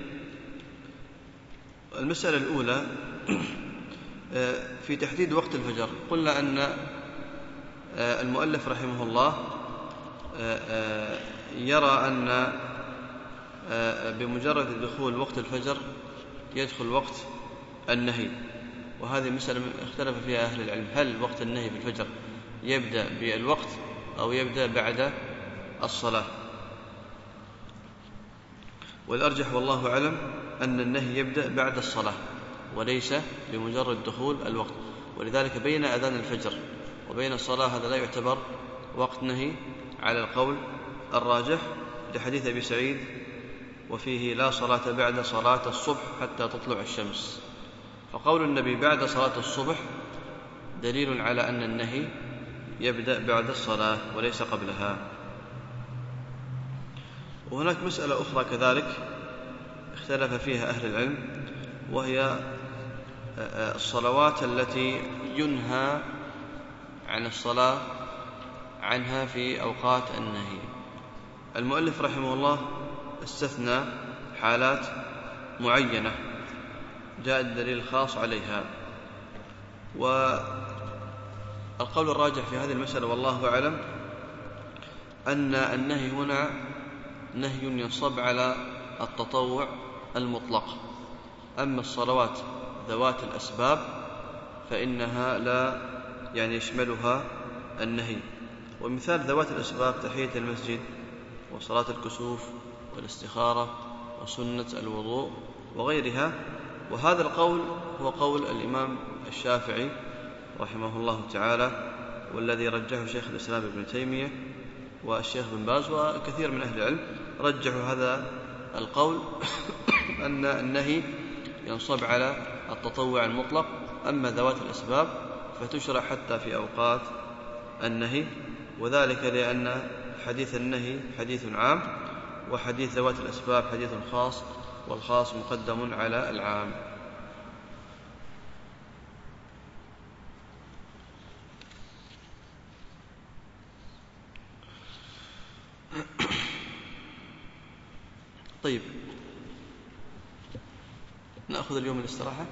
المسألة الأولى في تحديد وقت الفجر. قلنا أن المؤلف رحمه الله يرى أن بمجرد دخول وقت الفجر يدخل وقت النهي، وهذه مسألة اختلف فيها أهل العلم: هل وقت النهي في الفجر يبدأ بالوقت أو يبدأ بعد الصلاة؟ والأرجح والله أعلم أن النهي يبدأ بعد الصلاة وليس بمجرد دخول الوقت، ولذلك بين أذان الفجر وبين الصلاة هذا لا يعتبر وقت نهي على القول الراجح، لحديث أبي سعيد: وفيه لا صلاة بعد صلاة الصبح حتى تطلع الشمس. فقول النبي بعد صلاة الصبح دليل على أن النهي يبدأ بعد الصلاة وليس قبلها. وهناك مسألة أخرى كذلك اختلف فيها أهل العلم، وهي الصلوات التي ينهى عن الصلاة عنها في أوقات النهي. المؤلف رحمه الله استثنى حالات معينة جاء الدليل الخاص عليها، والقول الراجح في هذه المسألة والله أعلم أن النهي هنا نهي ينصب على التطوع المطلق. أما الصلوات ذوات الأسباب فإنها لا يعني يشملها النهي. ومثال ذوات الأسباب تحية المسجد وصلاة الكسوف والاستخارة وسنة الوضوء وغيرها. وهذا القول هو قول الإمام الشافعي رحمه الله تعالى، والذي رجحه شيخ الإسلام ابن تيمية والشيخ بن باز وكثير من أهل العلم رجحوا هذا القول أن النهي ينصب على التطوع المطلق. أما ذوات الأسباب فتشرع حتى في أوقات النهي، وذلك لأن حديث النهي حديث عام، وحديث ذوات الأسباب حديث خاص، والخاص مقدم على العام. طيب، نأخذ اليوم الاستراحة،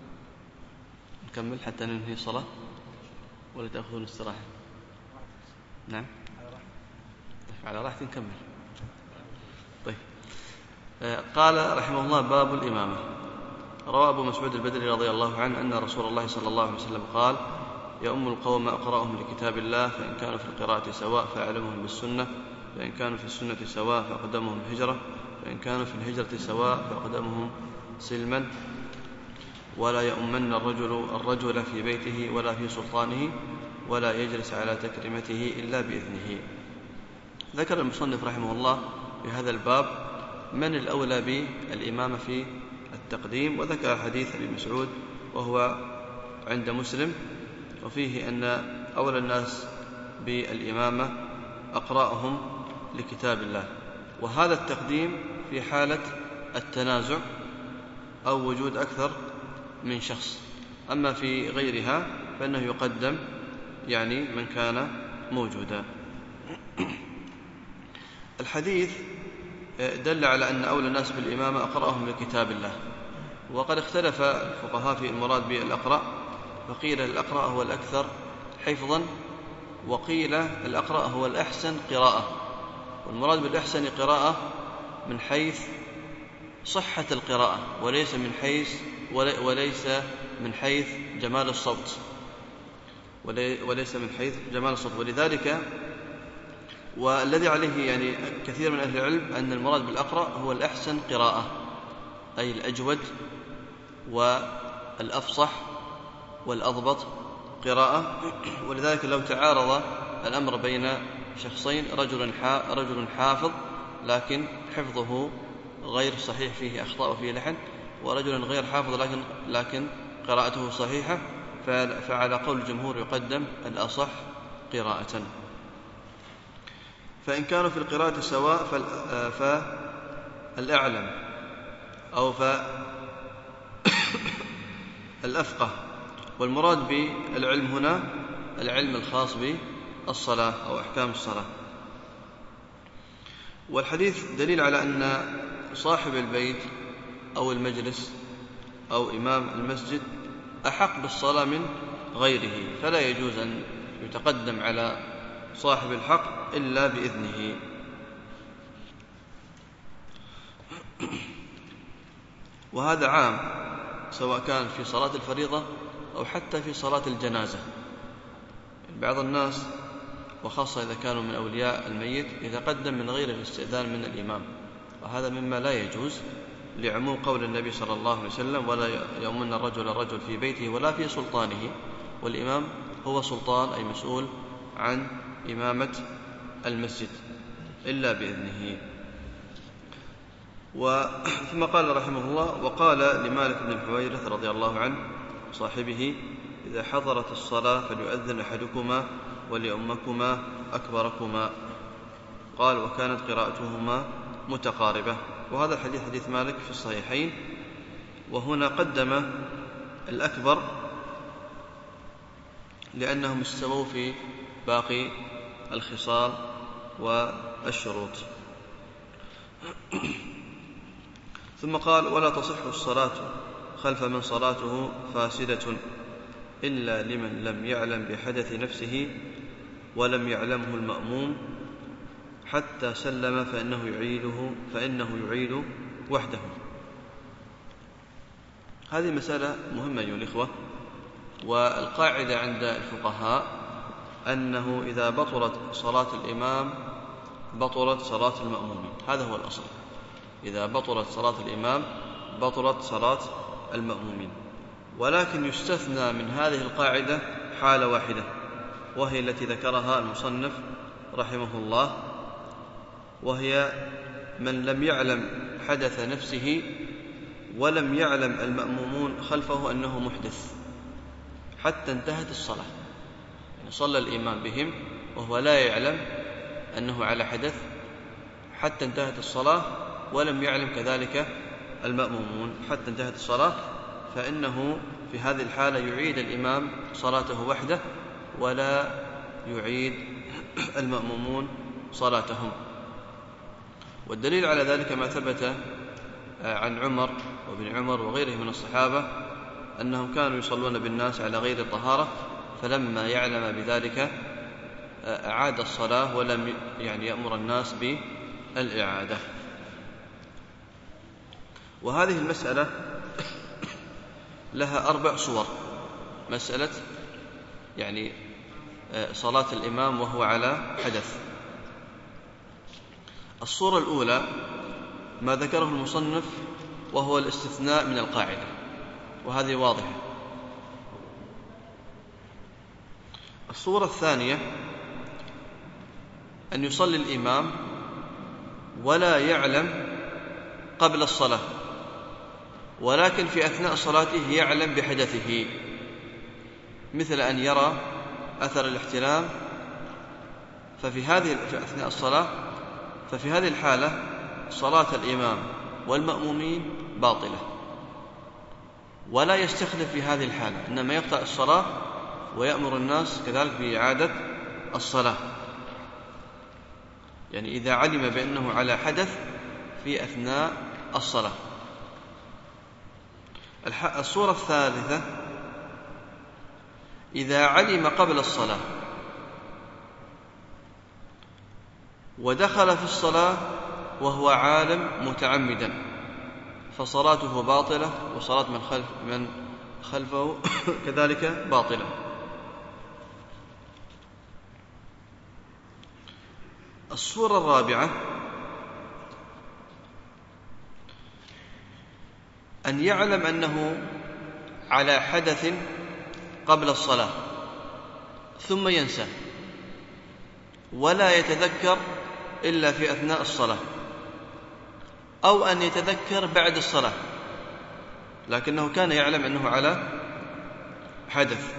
نكمل حتى ننهي الصلاة، ولا تأخذون الاستراحة؟ نعم، على راحة نكمل. طيب. قال رحمه الله: باب الإمامة. روى أبو مسعود البدري رضي الله عنه أن رسول الله صلى الله عليه وسلم قال: يؤم القوم أقرأهم لكتاب الله، فإن كانوا في القراءة سواء فأعلمهم بالسنة، فإن كانوا في السنة سواء فأقدمهم الهجرة، فإن كانوا في الهجرة سواء فأقدمهم سلما، ولا يؤمن الرجل الرجل في بيته ولا في سلطانه، ولا يجلس على تكريمته إلا بإذنه. ذكر المصنف رحمه الله في هذا الباب من الأولى بالإمامة في التقديم، وذكر حديث أبي مسعود وهو عند مسلم، وفيه أن أولى الناس بالإمامة أقرأهم لكتاب الله. وهذا التقديم في حالة التنازع أو وجود أكثر من شخص، أما في غيرها فإنه يقدم يعني من كان موجودا. الحديث دل على أن أولى الناس بالإمامة أقرأهم لكتاب الله، وقد اختلف الفقهاء في المراد بالأقرأ، فقيل الأقرأ هو الأكثر حفظا، وقيل الأقرأ هو الأحسن قراءة. والمراد بالأحسن قراءة من حيث صحة القراءة، وليس من حيث وليس من حيث جمال الصوت وليس من حيث جمال الصوت ولذلك والذي عليه يعني كثير من أهل العلم أن المراد بالأقرأ هو الأحسن قراءة، أي الأجود والأفصح والأضبط قراءة. ولذلك لو تعارض الأمر بين شخصين، رجل رجل حافظ لكن حفظه غير صحيح، فيه أخطاء وفيه لحن، ورجل غير حافظ لكن لكن قراءته صحيحة، فعلى قول الجمهور يقدم الأصح قراءة. فإن كانوا في القراءة سواء فالأعلم أو فالأفقه. والمراد بالعلم هنا العلم الخاص بالصلاة أو أحكام الصلاة. والحديث دليل على أن صاحب البيت أو المجلس أو إمام المسجد أحق بالصلاة من غيره، فلا يجوز أن يتقدم على صاحب الحق إلا بإذنه. وهذا عام سواء كان في صلاة الفريضة أو حتى في صلاة الجنازة. بعض الناس وخاصة إذا كانوا من أولياء الميت يتقدم من غير الاستئذان من الإمام، وهذا مما لا يجوز لعموم قول النبي صلى الله عليه وسلم: ولا يؤمن الرجل الرجل في بيته ولا في سلطانه. والإمام هو سلطان أي مسؤول عن إمامة المسجد إلا بإذنه. ثم قال رحمه الله: وقال لمالك بن الحويرث رضي الله عنه صاحبه: إذا حضرت الصلاة فليؤذن أحدكما وليؤمكما أكبركما. قال: وكانت قراءتهما متقاربة. وهذا الحديث حديث مالك في الصحيحين. وهنا قدم الأكبر لأنهم استووا في باقي الخصال والشروط. ثم قال: ولا تصح الصلاة خلف من صلاته فاسدة إلا لمن لم يعلم بحدث نفسه ولم يعلمه المأموم حتى سلم فإنه يعيده فإنه يعيد وحده. هذه مسألة مهمة أيها الإخوة. والقاعدة عند الفقهاء أنه إذا بطلت صلاة الإمام بطلت صلاة المأمومين، هذا هو الأصل. إذا بطلت صلاة الإمام بطلت صلاة المأمومين. ولكن يستثنى من هذه القاعدة حالة واحدة، وهي التي ذكرها المصنف رحمه الله، وهي من لم يعلم حدث نفسه ولم يعلم المأمومون خلفه أنه محدث حتى انتهت الصلاة. يعني صلى الإمام بهم وهو لا يعلم أنه على حدث حتى انتهت الصلاة، ولم يعلم كذلك المأمومون حتى انتهت الصلاة، فإنه في هذه الحالة يعيد الإمام صلاته وحده ولا يعيد المأمومون صلاتهم. والدليل على ذلك ما ثبت عن عمر وابن عمر وغيره من الصحابة أنهم كانوا يصلون بالناس على غير الطهارة، فلما يعلم بذلك أعاد الصلاة ولم يعني يأمر الناس بالإعادة. وهذه المسألة لها أربع صور. مسألة يعني صلاة الإمام وهو على حدث. الصورة الأولى ما ذكره المصنف وهو الاستثناء من القاعدة، وهذه واضحة. الصورة الثانية أن يصلي الإمام ولا يعلم قبل الصلاة، ولكن في أثناء صلاته يعلم بحدثه، مثل أن يرى أثر الاحتلام، ففي هذه في أثناء الصلاة ففي هذه الحالة صلاة الإمام والمأمومين باطلة، ولا يستخلف في هذه الحالة، إنما يقطع الصلاة ويأمر الناس كذلك بإعادة الصلاة، يعني إذا علم بأنه على حدث في أثناء الصلاة. الصورة الثالثة: إذا علم قبل الصلاة ودخل في الصلاة وهو عالم متعمدا فصلاته باطلة، وصلاة من خلف من خلفه كذلك باطلة. الصورة الرابعة: أن يعلم أنه على حدث قبل الصلاة ثم ينسى ولا يتذكر إلا في أثناء الصلاة، أو أن يتذكر بعد الصلاة لكنه كان يعلم أنه على حدث،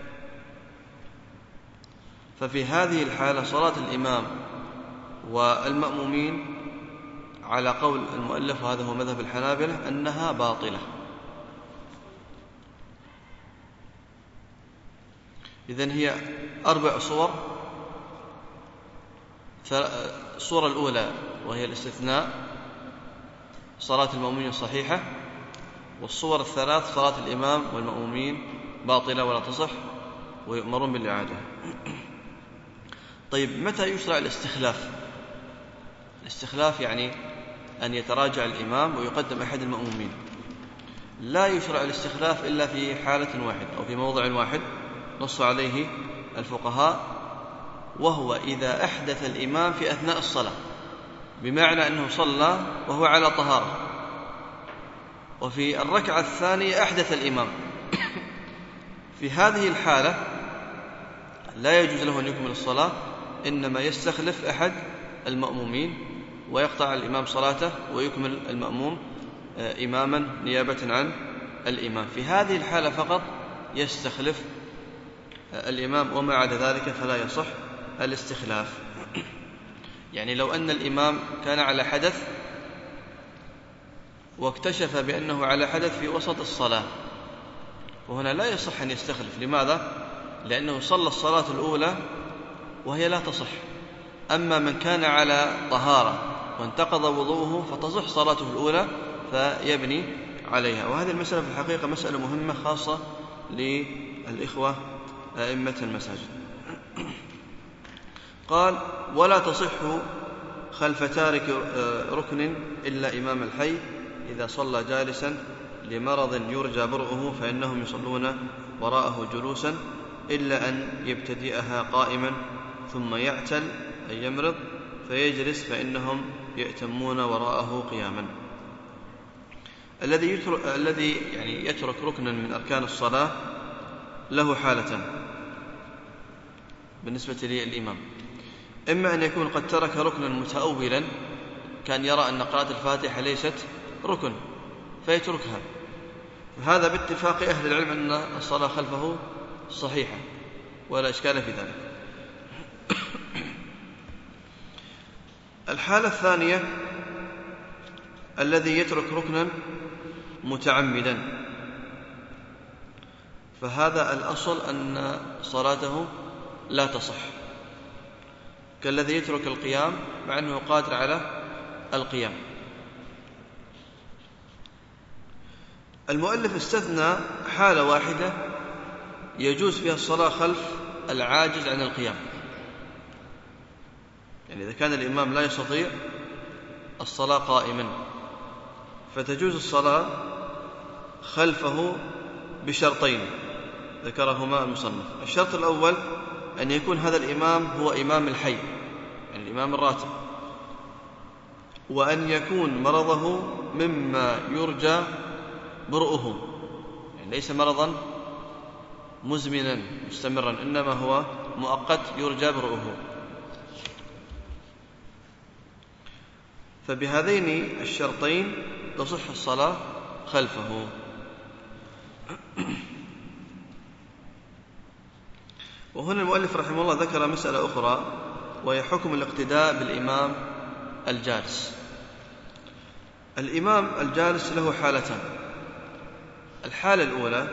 ففي هذه الحالة صلاة الإمام والمأمومين على قول المؤلف، وهذا هو مذهب الحنابلة، أنها باطلة. إذن هي أربع صور. الصورة الأولى وهي الاستثناء، صلاة المأمومين صحيحة، والصور الثلاث صلاة الإمام والمأمومين باطلة ولا تصح ويؤمرون بالإعادة. طيب، متى يشرع الاستخلاف؟ الاستخلاف يعني أن يتراجع الإمام ويقدم أحد المأمومين. لا يشرع الاستخلاف إلا في حالة واحدة أو في موضع واحد نص عليه الفقهاء، وهو إذا أحدث الإمام في أثناء الصلاة، بمعنى أنه صلى وهو على طهارة، وفي الركعة الثانية أحدث الإمام. في هذه الحالة لا يجوز له أن يكمل الصلاة، إنما يستخلف أحد المأمومين ويقطع الإمام صلاته ويكمل المأموم إماما نيابة عن الإمام. في هذه الحالة فقط يستخلف الإمام، وما عدا ذلك فلا يصح الاستخلاف. يعني لو أن الإمام كان على حدث واكتشف بأنه على حدث في وسط الصلاة، وهنا لا يصح أن يستخلف. لماذا؟ لأنه صلى الصلاة الأولى وهي لا تصح. أما من كان على طهارة وانتقض وضوءه فتصح صلاته الأولى فيبني عليها. وهذه المسألة في الحقيقة مسألة مهمة خاصة للإخوة أئمة المساجد. قال: ولا تصح خلف تارك ركن إلا إمام الحي إذا صلى جالسا لمرض يرجى برؤه فإنهم يصلون وراءه جلوسا، إلا أن يبتدئها قائما ثم يعتل أي يمرض فيجلس فإنهم يأتمون وراءه قياما. الذي يترك, الذي يعني يترك ركنا من أركان الصلاة له حالتان بالنسبة للإمام: إما أن يكون قد ترك ركنا متأولا، كان يرى أن قراءة الفاتحة ليست ركن فيتركها، هذا باتفاق أهل العلم أن الصلاة خلفه صحيحة ولا إشكال في ذلك. الحالة الثانية: الذي يترك ركنا متعمدا، فهذا الأصل أن صلاته لا تصح، كالذي يترك القيام مع أنه قادر على القيام. المؤلف استثنى حالة واحدة يجوز فيها الصلاة خلف العاجز عن القيام، يعني إذا كان الإمام لا يستطيع الصلاة قائما فتجوز الصلاة خلفه بشرطين ذكرهما المصنف. الشرط الأول أن يكون هذا الإمام هو إمام الحي، يعني الإمام الراتب، وأن يكون مرضه مما يرجى برؤه، يعني ليس مرضا مزمنا مستمرا، إنما هو مؤقت يرجى برؤه. فبهذين الشرطين تصح الصلاة خلفه. وهنا المؤلف رحمه الله ذكر مسألة أخرى، وهي حكم الاقتداء بالإمام الجالس. الإمام الجالس له حالتان. الحالة الأولى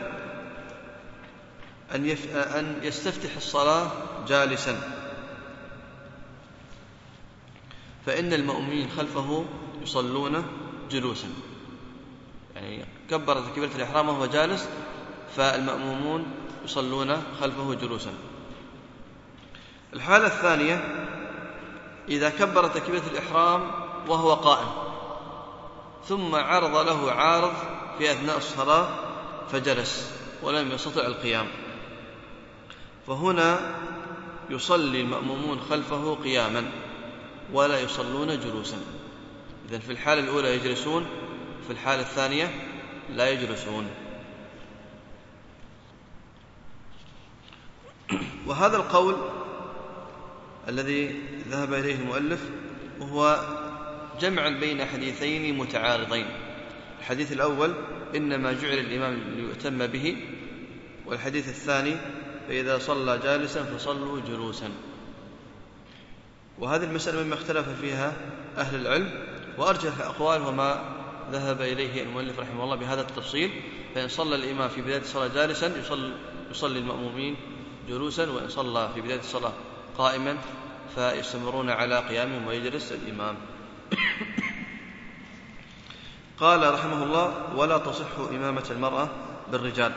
أن, يف... أن يستفتح الصلاة جالسا، فإن المأمومين خلفه يصلون جلوسا، يعني كبر تكبيرة الإحرام وهو جالس، فالمأمومون يصلون خلفه جلوسا. الحالة الثانية إذا كبر تكبيرة الإحرام وهو قائم، ثم عرض له عارض في أثناء الصلاة فجلس ولم يستطع القيام، فهنا يصلي المأمومون خلفه قياما ولا يصلون جلوسا. إذن في الحالة الأولى يجلسون، في الحالة الثانية لا يجلسون. وهذا القول الذي ذهب إليه المؤلف وهو جمع بين حديثين متعارضين. الحديث الأول إنما جعل الإمام ليؤتم به، والحديث الثاني فإذا صلى جالسا فصلوا جلوسا. وهذه المسألة مما اختلف فيها أهل العلم، وأرجح الأقوال وما ذهب إليه المؤلف رحمه الله بهذا التفصيل. فإن صلى الإمام في بداية الصلاة جالسا يصلي, يصلي المأمومين جلوسا، وإن صلى في بداية الصلاة قائما فيستمرون على قيامهم ويجلس الإمام. قال رحمه الله: ولا تصح إمامة المرأة بالرجال.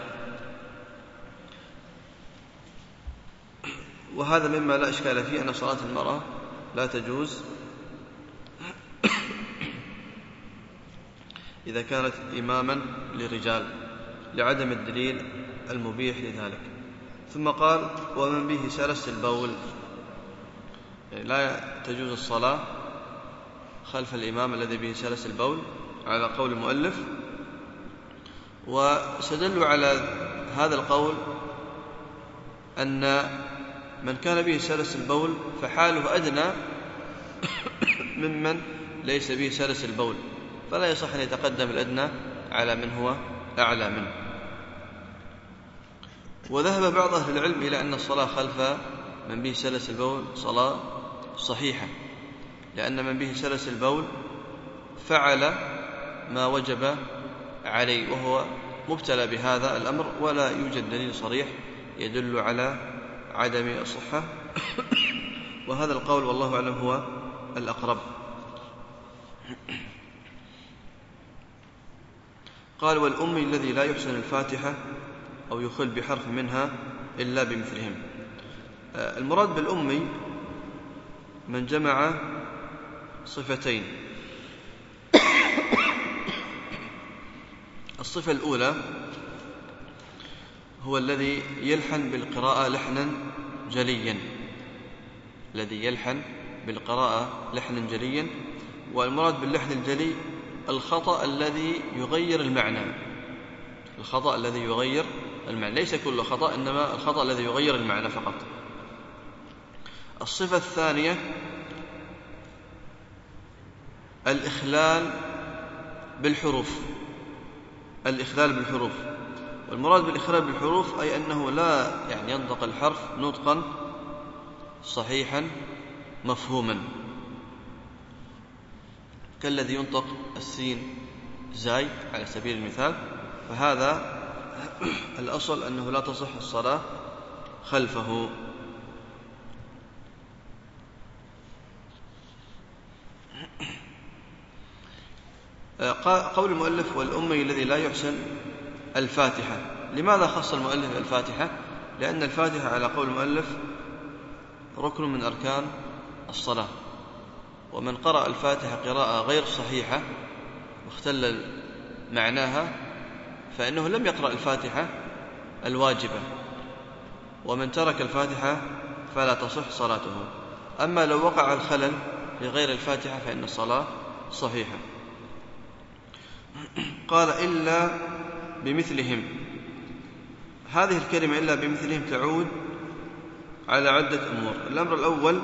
وهذا مما لا إشكال فيه، أن صلاة المرأة لا تجوز إذا كانت إماما للرجال لعدم الدليل المبيح لذلك. ثم قال: ومن به سلس البول، يعني لا تجوز الصلاة خلف الإمام الذي به سلس البول على قول المؤلف. وسدلوا على هذا القول أن من كان به سلس البول فحاله أدنى ممن ليس به سلس البول، فلا يصح أن يتقدم الأدنى على من هو أعلى منه. وذهب بعض أهل العلم إلى أن الصلاة خلف من به سلس البول صلاة صحيحة، لأن من به سلس البول فعل ما وجب عليه وهو مبتلى بهذا الأمر، ولا يوجد دليل صريح يدل على عدم الصحة. وهذا القول والله أعلم هو الأقرب. قال: والأمي الذي لا يحسن الفاتحة أو يخل بحرف منها إلا بمثلهم. المراد بالأمي من جمع صفتين. الصفة الأولى هو الذي يلحن بالقراءة لحنا جليا، الذي يلحن بالقراءة لحنا جليا. والمراد باللحن الجلي الخطأ الذي يغير المعنى، الخطأ الذي يغير المعنى، ليس كل خطأ، إنما الخطأ الذي يغير المعنى فقط. الصفة الثانية الإخلال بالحروف، الإخلال بالحروف. والمراد بالإخلال بالحروف أي أنه لا يعني ينطق الحرف نطقا صحيحا مفهوما، كالذي ينطق السين زاي على سبيل المثال، فهذا الأصل أنه لا تصح الصلاة خلفه. قول المؤلف: والأمي الذي لا يحسن الفاتحة. لماذا خص المؤلف الفاتحة؟ لأن الفاتحة على قول المؤلف ركن من أركان الصلاة، ومن قرأ الفاتحة قراءة غير صحيحة واختل معناها فإنه لم يقرأ الفاتحة الواجبة، ومن ترك الفاتحة فلا تصح صلاته. أما لو وقع الخلل في غير الفاتحة فإن الصلاة صحيحة. قال: إلا بمثلهم. هذه الكلمة إلا بمثلهم تعود على عدة أمور. الأمر الأول: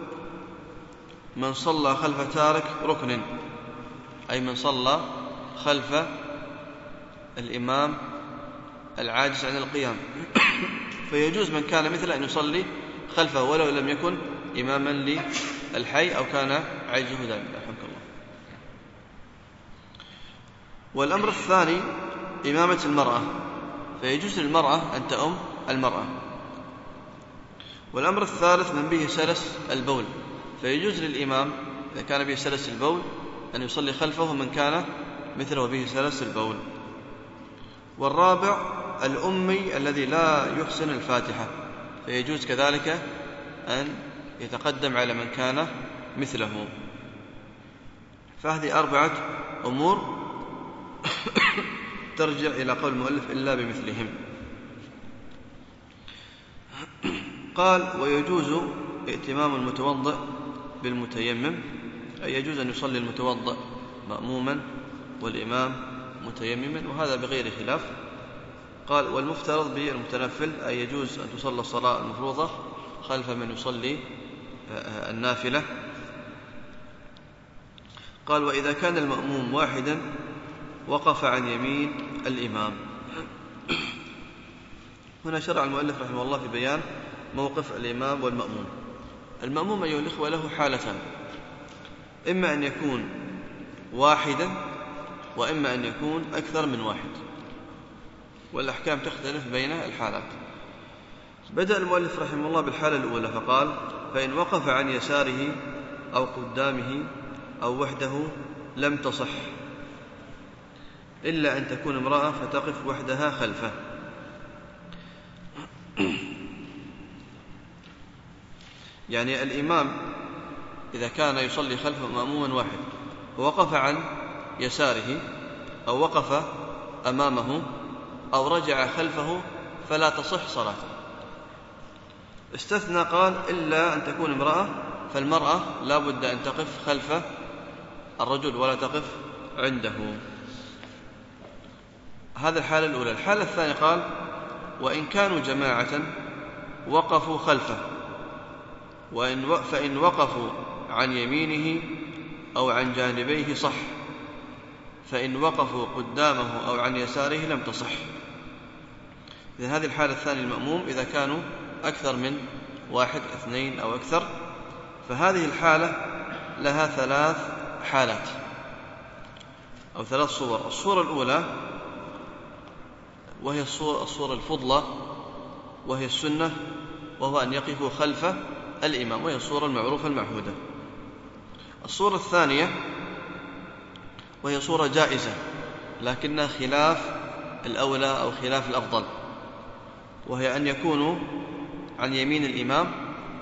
من صلى خلف تارك ركن، أي من صلى خلف الإمام العاجز عن القيام، فيجوز من كان مثل أن يصلي خلفه ولو لم يكن إماما للحي أو كان عجزه دائما رحمك الله. والأمر الثاني إمامة المرأة، فيجوز للمرأة أن تؤم المرأة. والأمر الثالث من به سلس البول، فيجوز للإمام إذا كان به سلس البول أن يصلي خلفه من كان مثله به سلس البول. والرابع الأمي الذي لا يحسن الفاتحة، فيجوز كذلك أن يتقدم على من كان مثله. فهذه أربعة أمور ترجع إلى قول المؤلف إلا بمثلهم. قال ويجوز ائتمام المتوضئ بالمتيمم، أي يجوز أن يصلي المتوضئ مأموما والإمام متيمما، وهذا بغير خلاف. قال والمفترض بالمتنفل، أي يجوز أن تصلى الصلاة المفروضة خلف من يصلي النافلة. قال وإذا كان المأموم واحدا وقف عن يمين الإمام. هنا شرع المؤلف رحمه الله في بيان موقف الإمام والمأموم. المأموم أيها الإخوة له حالتان، إما أن يكون واحدا وإما أن يكون أكثر من واحد، والأحكام تختلف بين الحالات. بدأ المؤلف رحمه الله بالحالة الأولى فقال فإن وقف عن يساره أو قدامه أو وحده لم تصح إلا أن تكون امرأة فتقف وحدها خلفه. يعني الإمام إذا كان يصلي خلفه مأموما واحد ووقف عن يساره أو وقف أمامه أو رجع خلفه فلا تصح صلاته. استثنى قال إلا أن تكون امرأة، فالمرأة لا بد أن تقف خلف الرجل ولا تقف عنده. هذا الحالة الأولى. الحالة الثانية قال وإن كانوا جماعة وقفوا خلفه، وإن فإن وقفوا عن يمينه أو عن جانبيه صح، فإن وقفوا قدامه أو عن يساره لم تصح. إذن هذه الحالة الثانية المأموم إذا كانوا أكثر من واحد اثنين أو أكثر. فهذه الحالة لها ثلاث حالات أو ثلاث صور. الصورة الأولى وهي الصورة, الصورة الفضلى وهي السنة، وهو أن يقفوا خلف الإمام، وهي الصورة المعروفة المعهودة. الصورة الثانية وهي صورة جائزة لكنها خلاف الأولى أو خلاف الأفضل، وهي أن يكونوا عن يمين الإمام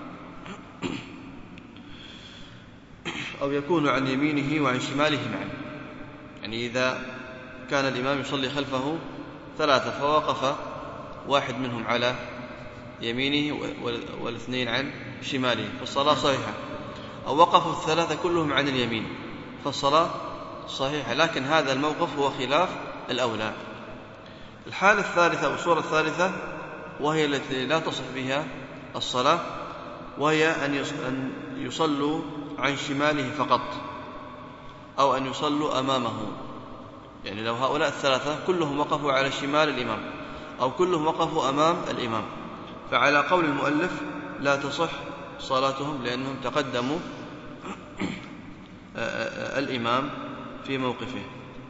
أو يكونوا عن يمينه وعن شماله معا. يعني إذا كان الإمام يصلي خلفه ثلاثة فوقف واحد منهم على يمينه والاثنين عن شماله فالصلاة صحيحة، أو وقفوا الثلاثة كلهم عن اليمين فالصلاة صحيحة، لكن هذا الموقف هو خلاف الأولى. الحالة الثالثة أو الصورة الثالثة وهي التي لا تصح بها الصلاة، وهي أن يصلوا عن شماله فقط أو أن يصلوا أمامه. يعني لو هؤلاء الثلاثة كلهم وقفوا على شمال الإمام أو كلهم وقفوا أمام الإمام، فعلى قول المؤلف لا تصح صلاتهم لأنهم تقدموا الإمام في موقفه.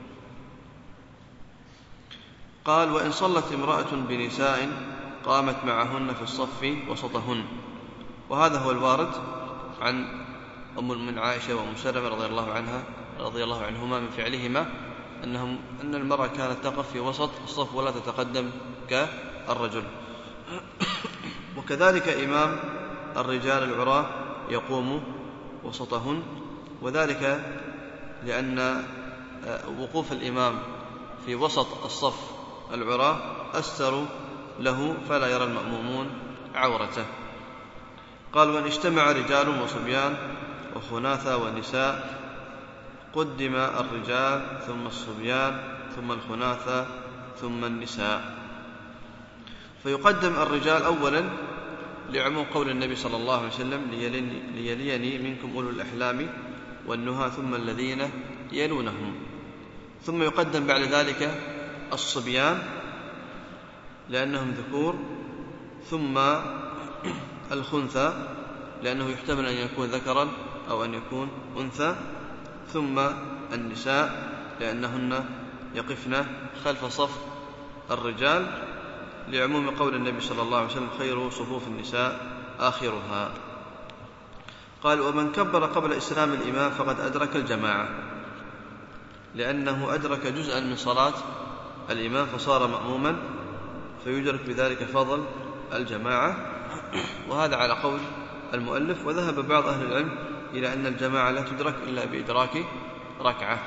قال وإن صلت امرأة بنساء قامت معهن في الصف وسطهن. وهذا هو الوارد عن أم من عائشة وأم سلمة رضي الله عنها رضي الله عنهما من فعلهما أنهم أن المرأة كانت تقف في وسط الصف ولا تتقدم كالرجل. وكذلك إمام الرجال العراة يقوم وسطهن، وذلك لأن وقوف الإمام في وسط الصف العراة أستر له فلا يرى المأمومون عورته. قال وإن اجتمع رجال وصبيان وخناثة ونساء قدم الرجال ثم الصبيان ثم الخناثة ثم النساء. فيقدم الرجال أولا لعموم قول النبي صلى الله عليه وسلم ليليني منكم أولو الأحلام والنهى ثم الذين يلونهم. ثم يقدم بعد ذلك الصبيان لأنهم ذكور، ثم الخنثى لأنه يحتمل أن يكون ذكرا أو أن يكون أنثى، ثم النساء لأنهن يقفن خلف صف الرجال، لعموم قول النبي صلى الله عليه وسلم: خير صفوف النساء آخرها. قال: ومن كبر قبل إسلام الإمام فقد أدرك الجماعة، لأنه أدرك جزءا من صلاة الإمام فصار مأموما، فيدرك بذلك فضل الجماعة. وهذا على قول المؤلف. وذهب بعض أهل العلم إلى أن الجماعة لا تدرك إلا بإدراك ركعة.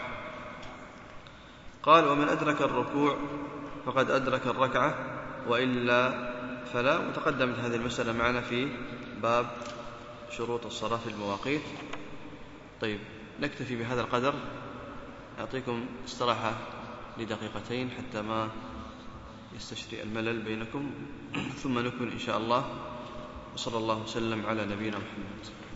قال: ومن أدرك الركوع فقد أدرك الركعة وإلا فلا. وتقدمت هذه المسألة معنا في باب شروط الصلاة في المواقيت. طيب، نكتفي بهذا القدر. أعطيكم استراحة لدقيقتين حتى ما يستشري الملل بينكم، ثم نكمل إن شاء الله. وصلى الله وسلم على نبينا محمد.